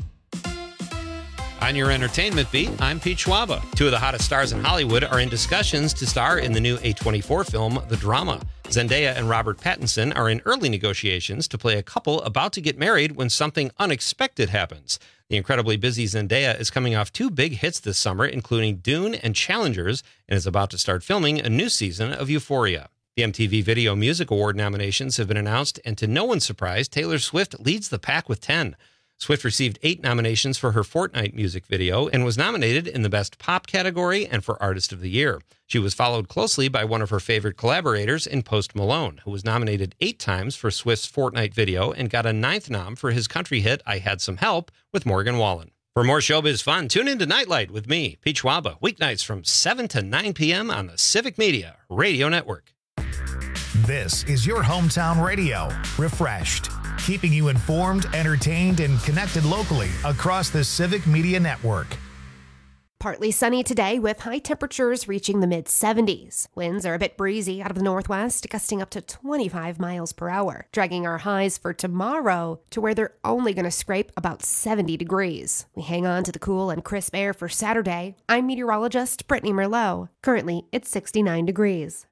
[SPEAKER 15] On your entertainment beat, I'm Pete Schwaba. Two of the hottest stars in Hollywood are in discussions to star in the new A twenty-four film, The Drama. Zendaya and Robert Pattinson are in early negotiations to play a couple about to get married when something unexpected happens. The incredibly busy Zendaya is coming off two big hits this summer, including Dune and Challengers, and is about to start filming a new season of Euphoria. The M T V Video Music Award nominations have been announced, and to no one's surprise, Taylor Swift leads the pack with ten. Swift received eight nominations for her Fortnite music video and was nominated in the Best Pop category and for Artist of the Year. She was followed closely by one of her favorite collaborators in Post Malone, who was nominated eight times for Swift's Fortnite video and got a ninth nom for his country hit I Had Some Help with Morgan Wallen. For more showbiz fun, tune in to Nightlight with me, Pete Schwaba, weeknights from seven to nine p.m. on the Civic Media Radio Network.
[SPEAKER 1] This is your hometown radio, refreshed, keeping you informed, entertained, and connected locally across the Civic Media Network.
[SPEAKER 6] Partly sunny today with high temperatures reaching the mid seventies. Winds are a bit breezy out of the northwest, gusting up to twenty-five miles per hour, dragging our highs for tomorrow to where they're only going to scrape about seventy degrees. We hang on to the cool and crisp air for Saturday. I'm meteorologist Brittany Merlot. Currently, it's sixty-nine degrees.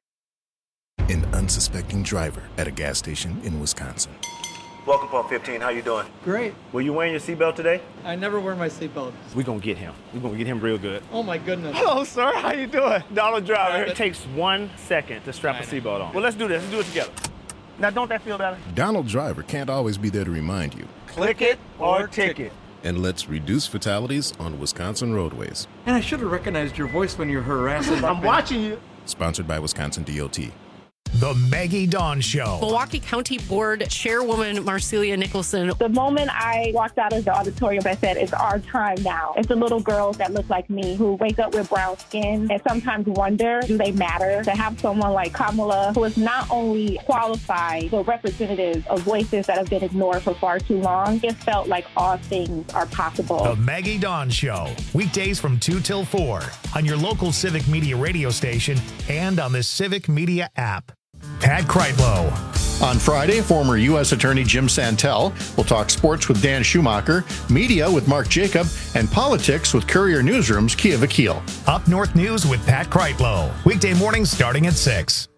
[SPEAKER 7] An unsuspecting driver at a gas station in Wisconsin.
[SPEAKER 25] Welcome, Pump fifteen. How you doing?
[SPEAKER 26] Great.
[SPEAKER 25] Were you wearing your seatbelt today?
[SPEAKER 26] I never wear my seatbelt.
[SPEAKER 25] We're going to get him. We're going to get him real good.
[SPEAKER 26] Oh, my goodness.
[SPEAKER 25] Hello, sir. How you doing? Donald Driver. It takes one second to strap a seatbelt on. Well, let's do this. Let's do it together. Now, don't that feel better?
[SPEAKER 7] Donald Driver can't always be there to remind you.
[SPEAKER 25] Click it or ticket.
[SPEAKER 7] And let's reduce fatalities on Wisconsin roadways.
[SPEAKER 26] And I should have recognized your voice when you're harassing.
[SPEAKER 25] I'm watching you.
[SPEAKER 7] Sponsored by Wisconsin D O T.
[SPEAKER 1] The Maggie Dawn Show.
[SPEAKER 12] Milwaukee County Board Chairwoman Marcelia Nicholson.
[SPEAKER 27] The moment I walked out of the auditorium, I said, it's our time now. It's the little girls that look like me who wake up with brown skin and sometimes wonder, do they matter? To have someone like Kamala, who is not only qualified, but representative of voices that have been ignored for far too long, it felt like all things are possible.
[SPEAKER 1] The Maggie Dawn Show. Weekdays from two till four on your local Civic Media radio station and on the Civic Media app. Pat Kreitlow.
[SPEAKER 28] On Friday, former U S Attorney Jim Santel will talk sports with Dan Schumacher, media with Mark Jacob, and politics with Courier Newsroom's Kia Vakil.
[SPEAKER 1] Up North News with Pat Kreitlow. Weekday mornings starting at six.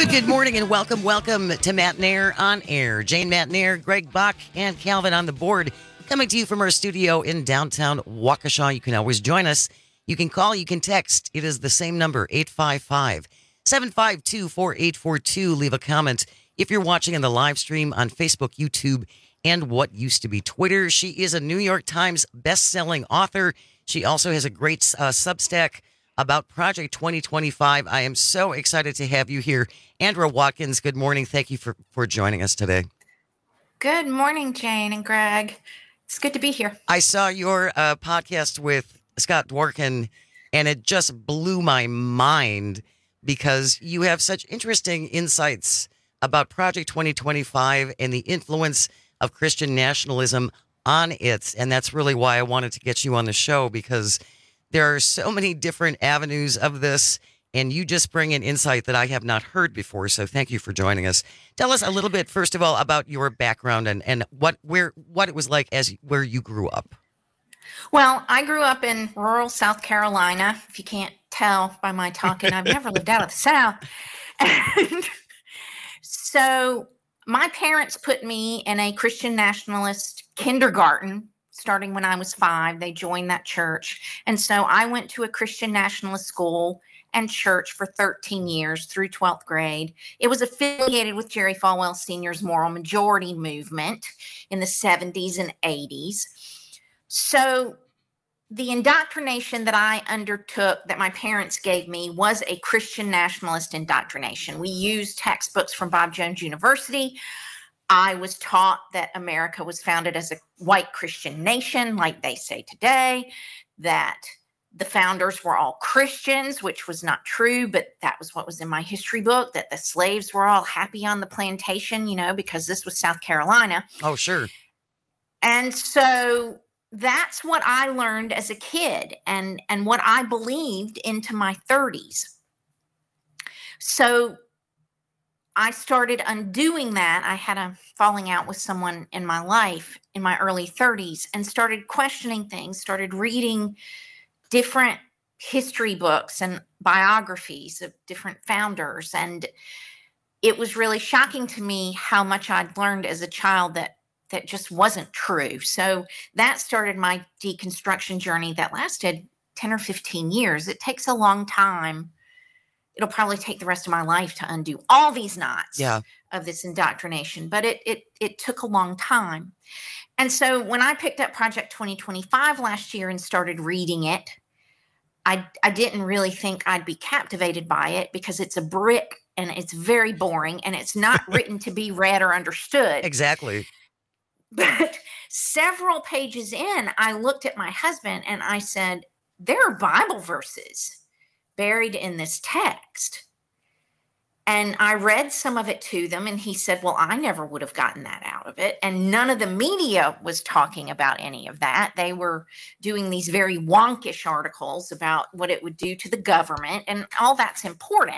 [SPEAKER 16] Good, good morning and welcome, welcome to Matt Nair on Air. Jane Matt Nair, Greg Buck, and Calvin on the board. Coming to you from our studio in downtown Waukesha. You can always join us. You can call, you can text. It is the same number, eight five five, seven five two, four eight four two. Leave a comment if you're watching in the live stream on Facebook, YouTube, and what used to be Twitter. She is a New York Times best-selling author. She also has a great uh, Substack about Project twenty twenty-five. I am so excited to have you here. Andra Watkins, good morning. Thank you for, for joining us today.
[SPEAKER 8] Good morning, Jane and Greg. It's good to be here.
[SPEAKER 16] I saw your uh, podcast with Scott Dworkin, and it just blew my mind because you have such interesting insights about Project twenty twenty-five and the influence of Christian nationalism on it. And that's really why I wanted to get you on the show, because there are so many different avenues of this, and you just bring an insight that I have not heard before. So thank you for joining us. Tell us a little bit, first of all, about your background and, and what where what it was like as where you grew up.
[SPEAKER 8] Well, I grew up in rural South Carolina. If you can't tell by my talking, I've never lived out of the South. And so my parents put me in a Christian nationalist kindergarten starting when I was five. They joined that church. And so I went to a Christian nationalist school and church for thirteen years through twelfth grade. It was affiliated with Jerry Falwell Senior's Moral Majority movement in the seventies and eighties. So the indoctrination that I undertook, that my parents gave me, was a Christian nationalist indoctrination. We used textbooks from Bob Jones University. I was taught that America was founded as a white Christian nation, like they say today, that the founders were all Christians, which was not true, but that was what was in my history book, that the slaves were all happy on the plantation, you know, because this was South Carolina.
[SPEAKER 16] Oh, sure.
[SPEAKER 8] And so that's what I learned as a kid and, and what I believed into my thirties. So I started undoing that. I had a falling out with someone in my life in my early thirties and started questioning things, started reading different history books and biographies of different founders. And it was really shocking to me how much I'd learned as a child that that just wasn't true. So that started my deconstruction journey that lasted ten or fifteen years. It takes a long time. It'll probably take the rest of my life to undo all these knots
[SPEAKER 16] yeah.
[SPEAKER 8] of this indoctrination, but it, it, it took a long time. And so when I picked up Project twenty twenty-five last year and started reading it, I, I didn't really think I'd be captivated by it because it's a brick and it's very boring and it's not written to be read or understood.
[SPEAKER 16] Exactly.
[SPEAKER 8] But several pages in, I looked at my husband and I said, there are Bible verses buried in this text. And I read some of it to them and he said, well, I never would have gotten that out of it. And none of the media was talking about any of that. They were doing these very wonkish articles about what it would do to the government, and all that's important.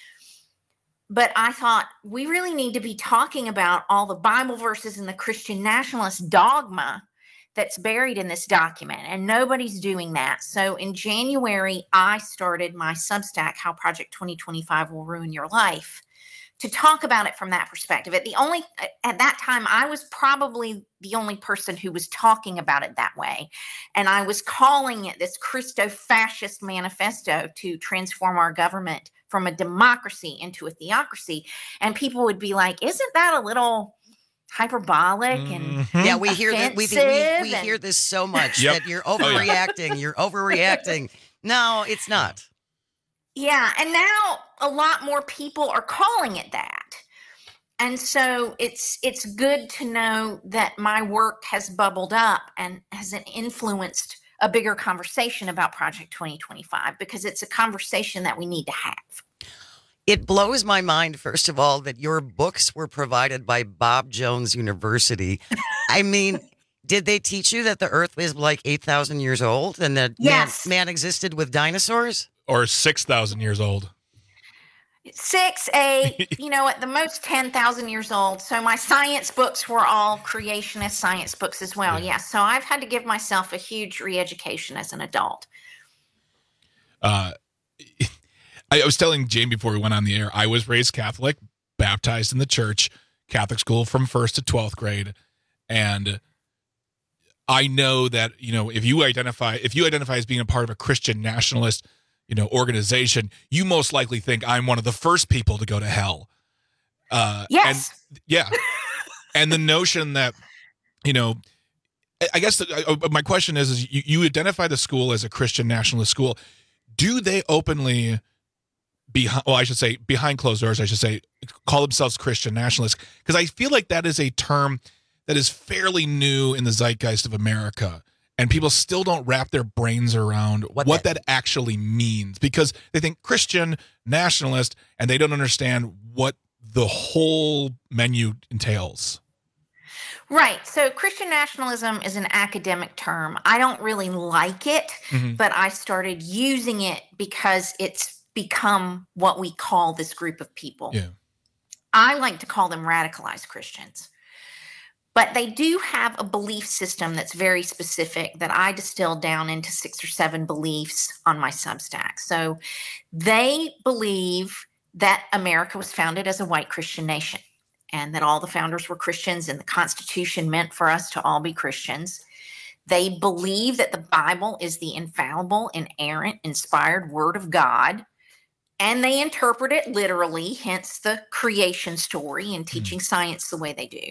[SPEAKER 8] But I thought we really need to be talking about all the Bible verses and the Christian nationalist dogma that's buried in this document, and nobody's doing that. So in January, I started my Substack, How Project twenty twenty-five Will Ruin Your Life, to talk about it from that perspective. At the only at that time, I was probably the only person who was talking about it that way, and I was calling it this Christo-fascist manifesto to transform our government from a democracy into a theocracy. And people would be like, isn't that a little hyperbolic and
[SPEAKER 16] mm-hmm. yeah, we hear that we, we, we
[SPEAKER 8] and-
[SPEAKER 16] hear this so much
[SPEAKER 17] Yep.
[SPEAKER 16] that you're overreacting.
[SPEAKER 17] Oh, yeah.
[SPEAKER 16] You're overreacting. No, it's not.
[SPEAKER 8] Yeah, and now a lot more people are calling it that. And so it's it's good to know that my work has bubbled up and has influenced a bigger conversation about Project twenty twenty-five, because it's a conversation that we need to have.
[SPEAKER 16] It blows my mind, first of all, that your books were provided by Bob Jones University. I mean, did they teach you that the Earth is like eight thousand years old and that
[SPEAKER 8] Yes.
[SPEAKER 16] man, man existed with dinosaurs?
[SPEAKER 17] Or six thousand years old.
[SPEAKER 8] Six, eight, you know, at the most ten thousand years old. So my science books were all creationist science books as well. Yeah. So I've had to give myself a huge re-education as an adult.
[SPEAKER 17] Uh, I, I was telling Jane before we went on the air, I was raised Catholic, baptized in the church, Catholic school from first to twelfth grade. And I know that, you know, if you identify, if you identify as being a part of a Christian nationalist, you know, organization, you most likely think I'm one of the first people to go to hell. Uh,
[SPEAKER 8] yes.
[SPEAKER 17] And, yeah. And the notion that, you know, I guess the, uh, my question is, is you, you identify the school as a Christian nationalist school. Do they openly, behind, well, I should say behind closed doors, I should say, call themselves Christian nationalists? Because I feel like that is a term that is fairly new in the zeitgeist of America. And people still don't wrap their brains around what, what that, that actually means, because they think Christian nationalist and they don't understand what the whole menu entails.
[SPEAKER 8] Right. So Christian nationalism is an academic term. I don't really like it, mm-hmm. but I started using it because it's become what we call this group of people.
[SPEAKER 17] Yeah.
[SPEAKER 8] I like to call them radicalized Christians. But they do have a belief system that's very specific that I distilled down into six or seven beliefs on my Substack. So they believe that America was founded as a white Christian nation and that all the founders were Christians and the Constitution meant for us to all be Christians. They believe that the Bible is the infallible, inerrant, inspired word of God, and they interpret it literally, hence the creation story and teaching science the way they do.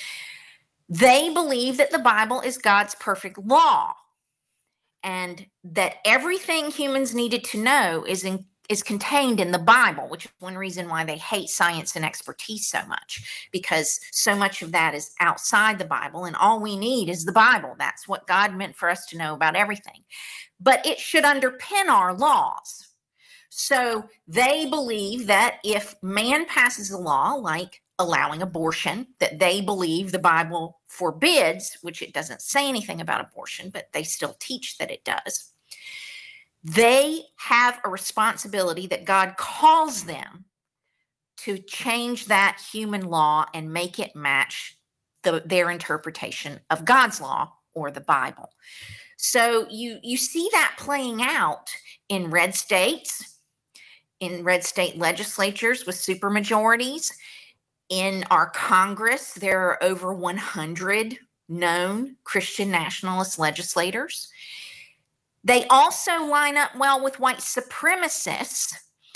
[SPEAKER 8] They believe that the Bible is God's perfect law and that everything humans needed to know is in, is contained in the Bible, which is one reason why they hate science and expertise so much, because so much of that is outside the Bible and all we need is the Bible. That's what God meant for us to know about everything. But it should underpin our laws. So they believe that if man passes a law like allowing abortion, that they believe the Bible forbids, which it doesn't say anything about abortion, but they still teach that it does. They have a responsibility that God calls them to change that human law and make it match the, their interpretation of God's law or the Bible. So you, you see that playing out in red states, in red state legislatures with supermajorities. In our Congress, there are over one hundred known Christian nationalist legislators. They also line up well with white supremacists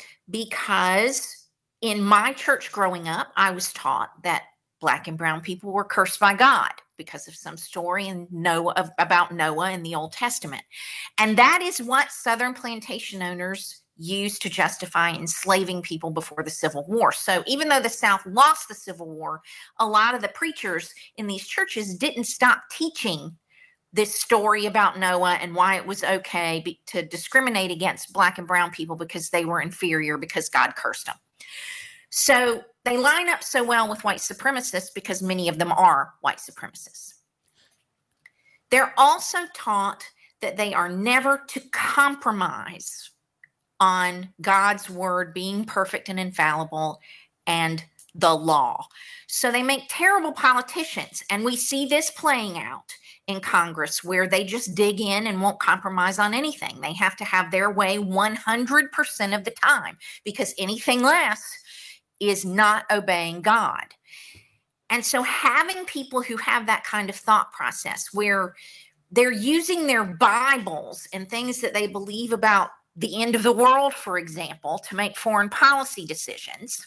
[SPEAKER 8] because in my church growing up, I was taught that Black and brown people were cursed by God because of some story in Noah of, about Noah in the Old Testament. And that is what Southern plantation owners used to justify enslaving people before the Civil War. So even though the South lost the Civil War, a lot of the preachers in these churches didn't stop teaching this story about Noah and why it was okay be, to discriminate against Black and brown people because they were inferior because God cursed them. So they line up so well with white supremacists because many of them are white supremacists. They're also taught that they are never to compromise on God's word being perfect and infallible and the law. So they make terrible politicians. And we see this playing out in Congress where they just dig in and won't compromise on anything. They have to have their way one hundred percent of the time because anything less is not obeying God. And so having people who have that kind of thought process where they're using their Bibles and things that they believe about the end of the world, for example, to make foreign policy decisions,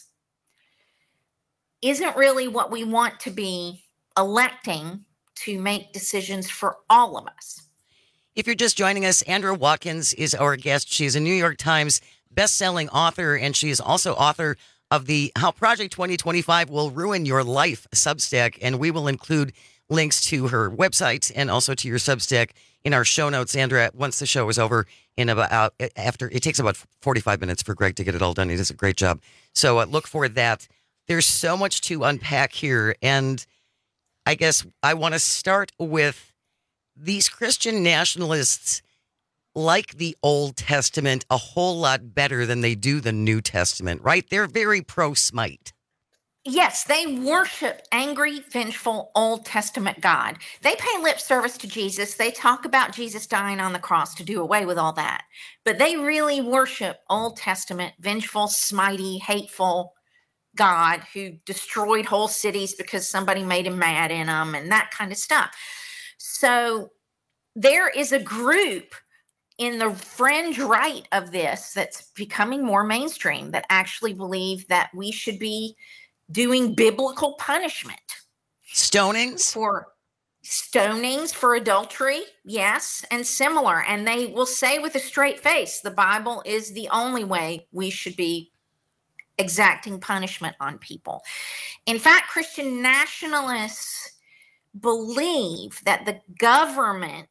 [SPEAKER 8] isn't really what we want to be electing to make decisions for all of us.
[SPEAKER 16] If you're just joining us, Andrea Watkins is our guest. She's a New York Times best-selling author, and she is also author of the How Project twenty twenty-five Will Ruin Your Life Substack, and we will include links to her website and also to your Substack in our show notes, Andrea, once the show is over. In about after it takes about forty-five minutes for Greg to get it all done. He does a great job. So uh, look for that. There's so much to unpack here. And I guess I want to start with these Christian nationalists like the Old Testament a whole lot better than they do the New Testament, right? They're very pro-Smite.
[SPEAKER 8] Yes, they worship angry, vengeful Old Testament God. They pay lip service to Jesus. They talk about Jesus dying on the cross to do away with all that. But they really worship Old Testament, vengeful, smitey, hateful God who destroyed whole cities because somebody made him mad in them and that kind of stuff. So there is a group in the fringe right of this that's becoming more mainstream that actually believe that we should be doing biblical punishment.
[SPEAKER 16] Stonings?
[SPEAKER 8] For stonings for adultery, yes, and similar. And they will say with a straight face, the Bible is the only way we should be exacting punishment on people. In fact, Christian nationalists believe that the government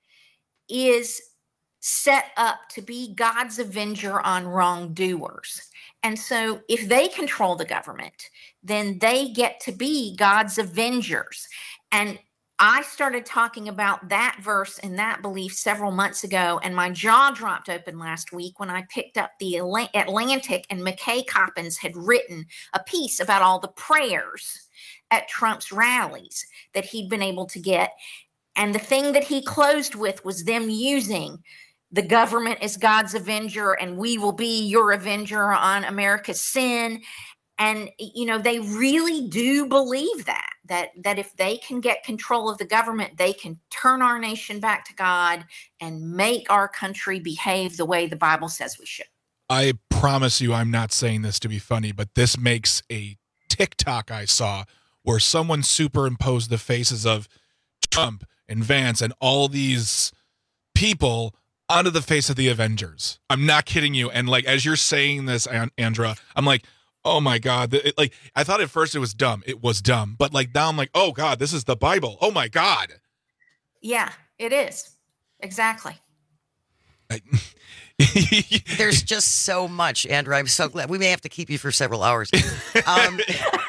[SPEAKER 8] is set up to be God's avenger on wrongdoers. And so if they control the government, then they get to be God's avengers. And I started talking about that verse and that belief several months ago, and my jaw dropped open last week when I picked up the Atlantic, and McKay Coppins had written a piece about all the prayers at Trump's rallies that he'd been able to get. And the thing that he closed with was them using the government is God's avenger, and we will be your avenger on America's sin. And, you know, they really do believe that, that, that if they can get control of the government, they can turn our nation back to God and make our country behave the way the Bible says we should.
[SPEAKER 17] I promise you I'm not saying this to be funny, but this makes a TikTok I saw where someone superimposed the faces of Trump and Vance and all these people onto the face of the Avengers. I'm not kidding you. And like, as you're saying this, Andra, I'm like, oh my God. It, like, I thought at first it was dumb. It was dumb. But like, now I'm like, oh God, this is the Bible. Oh my God.
[SPEAKER 8] Yeah, it is. Exactly.
[SPEAKER 17] I,
[SPEAKER 16] There's just so much, Andra. I'm so glad. We may have to keep you for several hours. Um,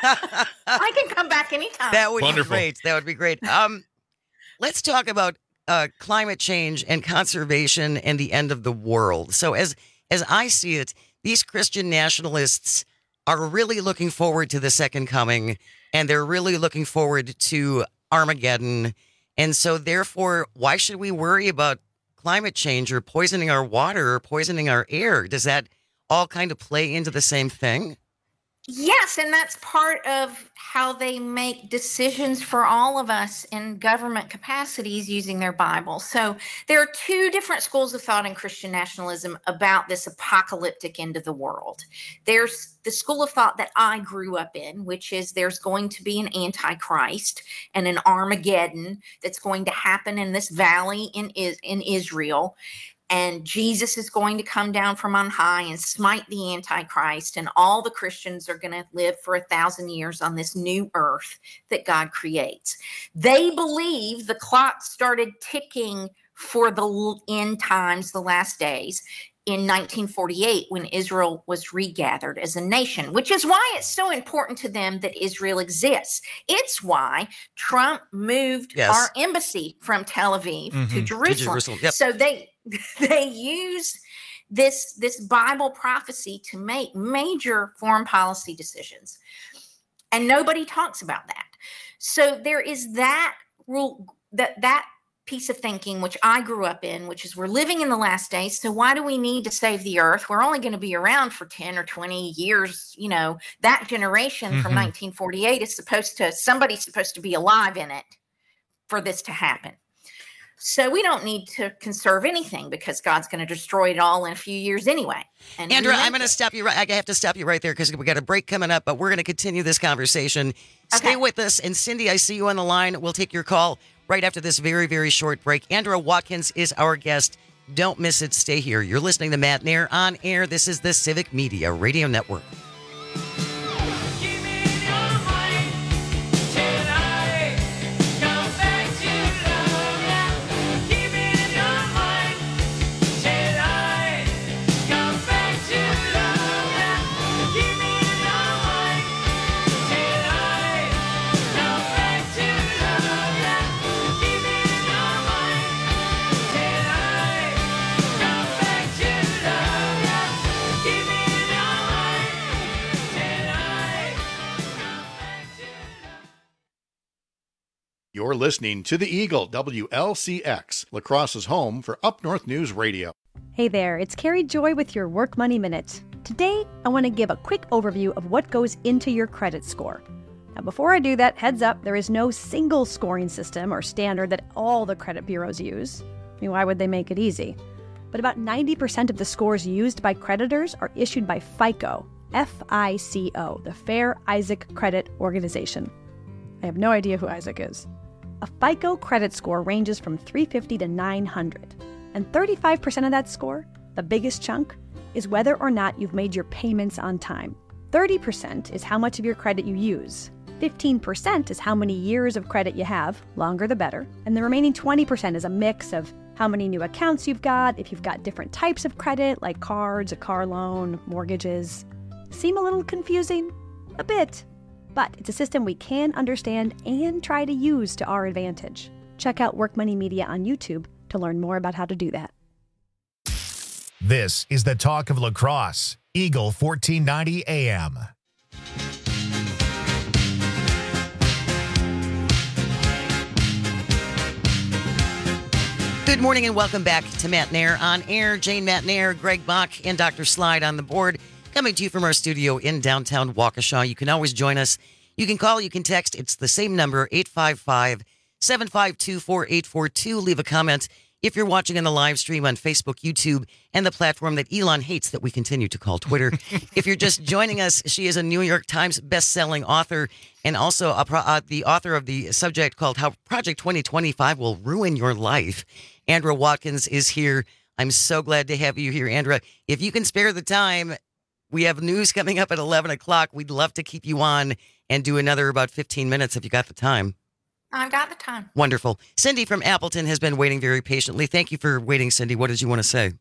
[SPEAKER 8] I can come back anytime.
[SPEAKER 16] That would
[SPEAKER 17] Wonderful.
[SPEAKER 16] be great. That would be great. Um, let's talk about Uh, climate change and conservation and the end of the world. So as as I see it, these Christian nationalists are really looking forward to the second coming, and they're really looking forward to Armageddon. And so therefore, why should we worry about climate change or poisoning our water or poisoning our air? Does that all kind of play into the same thing?
[SPEAKER 8] Yes, and that's part of how they make decisions for all of us in government capacities using their Bible. So there are two different schools of thought in Christian nationalism about this apocalyptic end of the world. There's the school of thought that I grew up in, which is there's going to be an Antichrist and an Armageddon that's going to happen in this valley in, in Israel. And Jesus is going to come down from on high and smite the Antichrist, and all the Christians are going to live for a thousand years on this new earth that God creates. They believe the clock started ticking for the end times, the last days, in nineteen forty-eight when Israel was regathered as a nation, which is why it's so important to them that Israel exists. It's why Trump moved
[SPEAKER 16] yes.
[SPEAKER 8] our embassy from Tel Aviv
[SPEAKER 16] mm-hmm.
[SPEAKER 8] to Jerusalem.
[SPEAKER 16] To Jerusalem. Yep.
[SPEAKER 8] So they they use this this Bible prophecy to make major foreign policy decisions, and nobody talks about that. So there is that rule, that that piece of thinking, which I grew up in, which is we're living in the last days. So why do we need to save the earth? We're only going to be around for ten or twenty years. You know, that generation mm-hmm. from nineteen forty-eight is supposed to, somebody's supposed to be alive in it for this to happen. So we don't need to conserve anything because God's going to destroy it all in a few years anyway. And
[SPEAKER 16] Andra, I'm going to stop you right. I have to stop you right there because we got a break coming up, but we're going to continue this conversation. Okay. Stay with us. And Cindy, I see you on the line. We'll take your call right after this very, very short break. Andra Watkins is our guest. Don't miss it. Stay here. You're listening to Matt Nair on air. This is the Civic Media Radio Network.
[SPEAKER 28] You're listening to the Eagle, W L C X, La Crosse's home for Up North News Radio.
[SPEAKER 9] Hey there, it's Carrie Joy with your Work Money Minute. Today, I want to give a quick overview of what goes into your credit score. Now, before I do that, heads up, there is no single scoring system or standard that all the credit bureaus use. I mean, why would they make it easy? But about ninety percent of the scores used by creditors are issued by FICO, F I C O, the Fair Isaac Credit Organization. I have no idea who Isaac is. A FICO credit score ranges from three fifty to nine hundred, and thirty-five percent of that score, the biggest chunk, is whether or not you've made your payments on time. thirty percent is how much of your credit you use. fifteen percent is how many years of credit you have, longer the better, and the remaining twenty percent is a mix of how many new accounts you've got, if you've got different types of credit like cards, a car loan, mortgages. Seem a little confusing? A bit. But it's a system we can understand and try to use to our advantage. Check out Work Money Media on YouTube to learn more about how to do that.
[SPEAKER 1] This is the Talk of La Crosse, Eagle fourteen ninety A M.
[SPEAKER 16] Good morning and welcome back to Matt Nair on Air. Jane Matt Nair, Greg Bach, and Doctor Slide on the board. Coming to you from our studio in downtown Waukesha. You can always join us. You can call, you can text. It's the same number, eight five five, seven five two, four eight four two. Leave a comment if you're watching on the live stream on Facebook, YouTube, and the platform that Elon hates that we continue to call Twitter. If you're just joining us, she is a New York Times best-selling author and also a pro- uh, the author of the subject called How Project twenty twenty-five Will Ruin Your Life. Andra Watkins is here. I'm so glad to have you here, Andra. If you can spare the time, we have news coming up at eleven o'clock. We'd love to keep you on and do another about fifteen minutes if you got the time.
[SPEAKER 8] I've got the time.
[SPEAKER 16] Wonderful. Cindy from Appleton has been waiting very patiently. Thank you for waiting, Cindy. What did you want to say?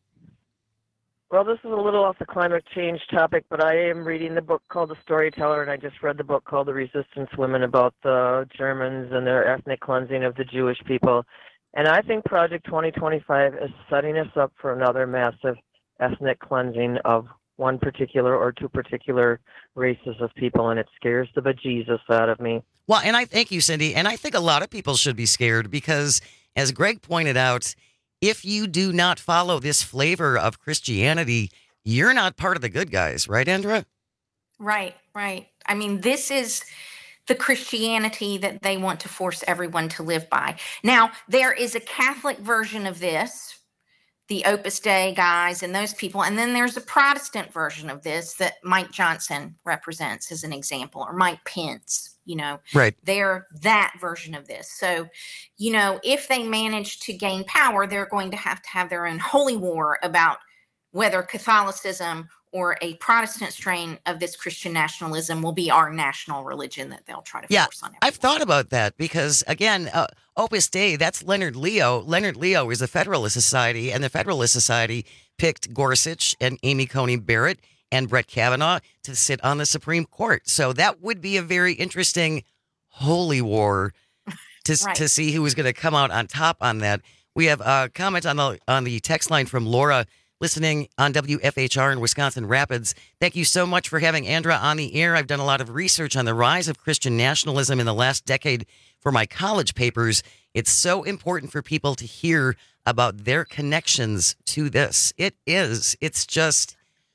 [SPEAKER 10] Well, this is a little off the climate change topic, but I am reading the book called The Storyteller, and I just read the book called The Resistance Women about the Germans and their ethnic cleansing of the Jewish people. And I think Project twenty twenty-five is setting us up for another massive ethnic cleansing of one particular or two particular races of people, and it scares the bejesus out of me.
[SPEAKER 16] Well, and I thank you, Cindy. And I think a lot of people should be scared because, as Greg pointed out, if you do not follow this flavor of Christianity, you're not part of the good guys, right, Andra?
[SPEAKER 8] Right, right. I mean, this is the Christianity that they want to force everyone to live by. Now, there is a Catholic version of this, the Opus Dei guys and those people. And then there's a Protestant version of this that Mike Johnson represents as an example, or Mike Pence, you know,
[SPEAKER 16] right.
[SPEAKER 8] They're that version of this. So, you know, if they manage to gain power, they're going to have to have their own holy war about whether Catholicism or a Protestant strain of this Christian nationalism will be our national religion that they'll try to
[SPEAKER 16] yeah,
[SPEAKER 8] force on everyone.
[SPEAKER 16] I've thought about that because, again, uh, Opus Dei, that's Leonard Leo. Leonard Leo is the Federalist Society, and the Federalist Society picked Gorsuch and Amy Coney Barrett and Brett Kavanaugh to sit on the Supreme Court. So that would be a very interesting holy war to,
[SPEAKER 8] right.
[SPEAKER 16] to see who is going to come out on top on that. We have a comment on the on the text line from Laura, listening on W F H R in Wisconsin Rapids. Thank you so much for having Andra on the air. I've done a lot of research on the rise of Christian nationalism in the last decade for my college papers. It's so important for people to hear about their connections to this. It is. It's just,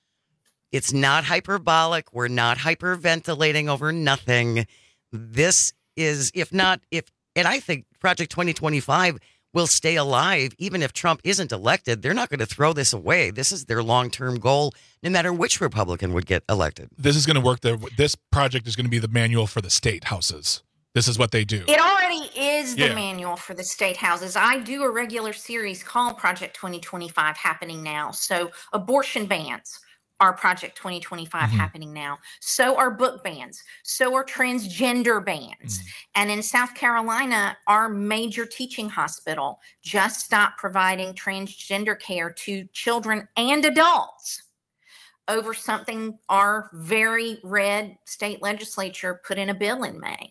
[SPEAKER 16] it's not hyperbolic. We're not hyperventilating over nothing. This is, if not, if, and I think Project twenty twenty-five will stay alive even if Trump isn't elected. They're not going to throw this away. This is their long-term goal, no matter which Republican would get elected.
[SPEAKER 17] This is going to work. There. This project is going to be the manual for the state houses. This is what they do.
[SPEAKER 8] It already is the
[SPEAKER 17] Yeah.
[SPEAKER 8] manual for the state houses. I do a regular series called Project twenty twenty-five happening now. So abortion bans are Project twenty twenty-five
[SPEAKER 17] Mhm.
[SPEAKER 8] happening now. So are book bans. So are transgender bans. And in South Carolina, our major teaching hospital just stopped providing transgender care to children and adults over something our very red state legislature put in a bill in May.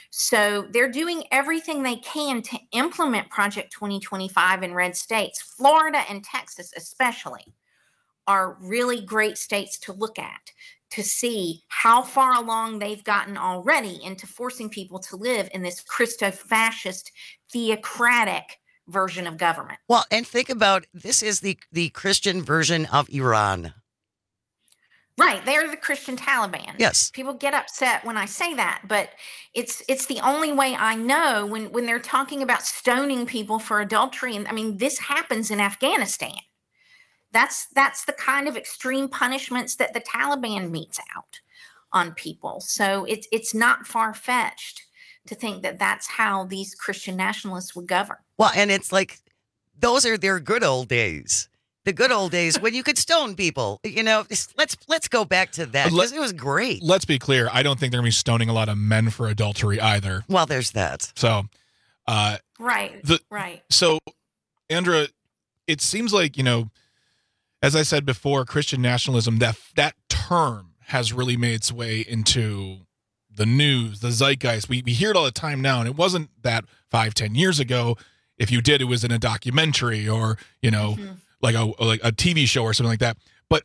[SPEAKER 8] So they're doing everything they can to implement Project twenty twenty-five in red states. Florida and Texas especially are really great states to look at. to see how far along they've gotten already into forcing people to live in this Christo-fascist, theocratic version of government.
[SPEAKER 16] Well, and think about, this is the, the Christian version of Iran.
[SPEAKER 8] Right. They're the Christian Taliban.
[SPEAKER 16] Yes.
[SPEAKER 8] People get upset when I say that, but it's it's the only way I know when, when they're talking about stoning people for adultery. And I mean, this happens in Afghanistan. That's that's the kind of extreme punishments that the Taliban metes out on people. So it's it's not far-fetched to think that that's how these Christian nationalists would govern.
[SPEAKER 16] Well, and it's like, those are their good old days. The good old days when you could stone people. You know, let's let's go back to that, because it was great.
[SPEAKER 17] Let's be clear. I don't think they're going to be stoning a lot of men for adultery either.
[SPEAKER 16] Well, there's that.
[SPEAKER 17] So, uh,
[SPEAKER 8] right,
[SPEAKER 17] the,
[SPEAKER 8] right.
[SPEAKER 17] So, Andra, it seems like, you know, as I said before, Christian nationalism, that that term has really made its way into the news, the zeitgeist. We, we hear it all the time now, and it wasn't that five, ten years ago. If you did, it was in a documentary or, you know, mm-hmm. like a like a T V show or something like that. But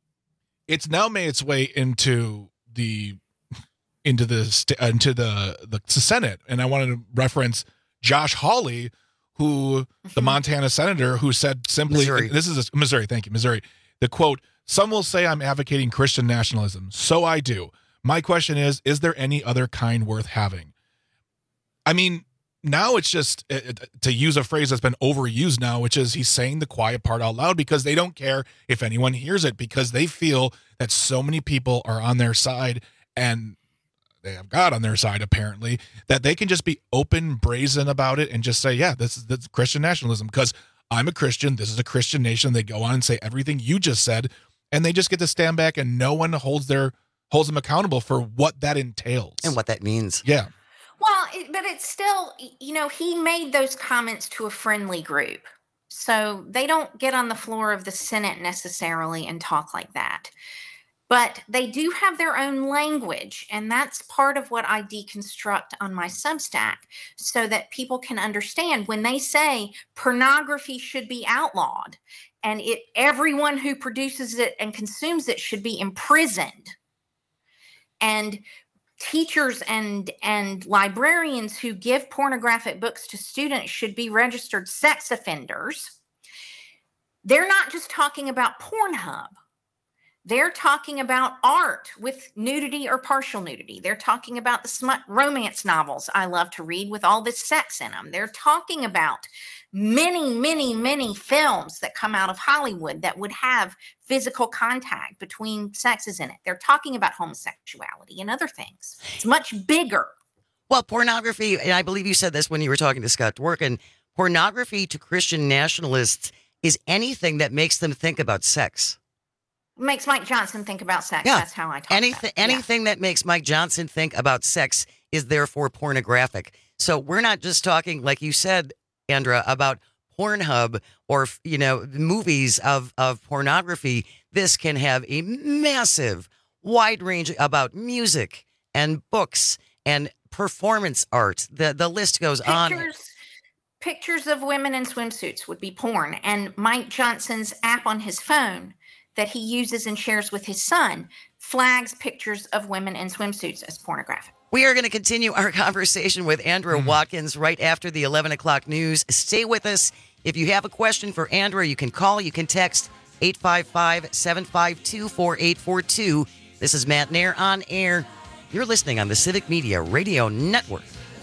[SPEAKER 17] it's now made its way into the into the into the the Senate, and I wanted to reference Josh Hawley, who mm-hmm. the Montana senator, who said simply,
[SPEAKER 16] Missouri.
[SPEAKER 17] "This is a, Missouri, thank you, Missouri." The quote: "Some will say I'm advocating Christian nationalism. So I do. My question is, is there any other kind worth having?" I mean, now it's just, uh, to use a phrase that's been overused now, which is he's saying the quiet part out loud because they don't care if anyone hears it, because they feel that so many people are on their side, and they have God on their side, apparently, that they can just be open, brazen about it and just say, yeah, this is, this is Christian nationalism because I'm a Christian. This is a Christian nation. They go on and say everything you just said, and they just get to stand back, and no one holds their holds them accountable for what that entails
[SPEAKER 16] and what that means.
[SPEAKER 17] Yeah.
[SPEAKER 8] Well, it, but it's still, you know, he made those comments to a friendly group. So they don't get on the floor of the Senate necessarily and talk like that. But they do have their own language. And that's part of what I deconstruct on my Substack, so that people can understand when they say pornography should be outlawed and it everyone who produces it and consumes it should be imprisoned. And teachers and and librarians who give pornographic books to students should be registered sex offenders. They're not just talking about Pornhub. They're talking about art with nudity or partial nudity. They're talking about the smut romance novels I love to read with all this sex in them. They're talking about many, many, many films that come out of Hollywood that would have physical contact between sexes in it. They're talking about homosexuality and other things. It's much bigger.
[SPEAKER 16] Well, pornography, and I believe you said this when you were talking to Scott Dworkin, pornography to Christian nationalists is anything that makes them think about sex.
[SPEAKER 8] Makes Mike Johnson think about sex.
[SPEAKER 16] Yeah.
[SPEAKER 8] That's how I talk
[SPEAKER 16] anything,
[SPEAKER 8] about it.
[SPEAKER 16] Anything
[SPEAKER 8] yeah.
[SPEAKER 16] that makes Mike Johnson think about sex is therefore pornographic. So we're not just talking, like you said, Andra, about Pornhub or, you know, movies of, of pornography. This can have a massive, wide range about music and books and performance art. The, the list goes
[SPEAKER 8] Pictures.
[SPEAKER 16] on.
[SPEAKER 8] Pictures of women in swimsuits would be porn. And Mike Johnson's app on his phone that he uses and shares with his son flags pictures of women in swimsuits as pornographic.
[SPEAKER 16] We are going to continue our conversation with Andra mm-hmm. Watkins right after the eleven o'clock news. Stay with us. If you have a question for Andra, you can call, you can text eight five five, seven five two, four eight four two. This is Matt Nair on air. You're listening on the Civic Media Radio Network.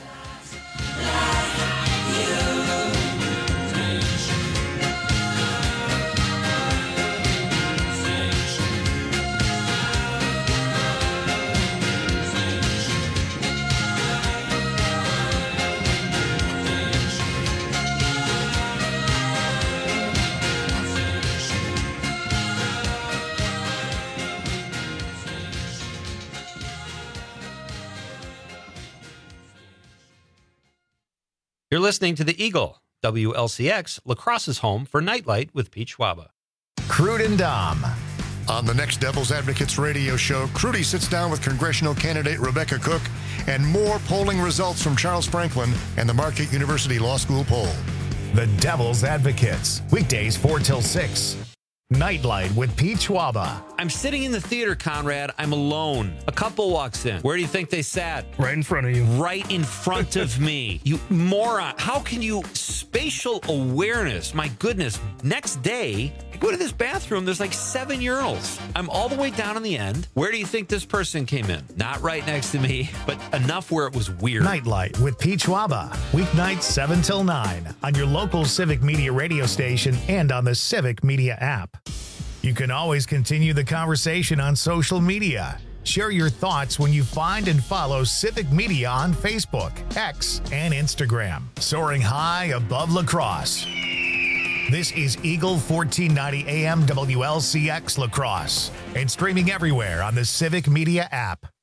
[SPEAKER 15] You're listening to The Eagle, W L C X, La Crosse's home for Nightlight with Pete Schwaba.
[SPEAKER 1] Crude and Dom.
[SPEAKER 28] On the next Devil's Advocates radio show, Crudy sits down with congressional candidate Rebecca Cook and more polling results from Charles Franklin and the Marquette University Law School poll.
[SPEAKER 1] The Devil's Advocates, weekdays four till six. Nightlight with Pete Schwaba.
[SPEAKER 11] I'm sitting in the theater, Conrad. I'm alone. A couple walks in. Where do you think they sat?
[SPEAKER 13] Right in front of you.
[SPEAKER 11] Right in front of me. You moron. How can you... Spatial awareness. My goodness. Next day, I go to this bathroom. There's like seven urinals. I'm all the way down on the end. Where do you think this person came in? Not right next to me, but enough where it was weird.
[SPEAKER 1] Nightlight with Pete Schwaba. Weeknights seven till nine on your local Civic Media radio station and on the Civic Media app. You can always continue the conversation on social media. Share your thoughts when you find and follow Civic Media on Facebook, X, and Instagram. Soaring high above La Crosse. This is Eagle fourteen ninety A M W L C X La Crosse and streaming everywhere on the Civic Media app.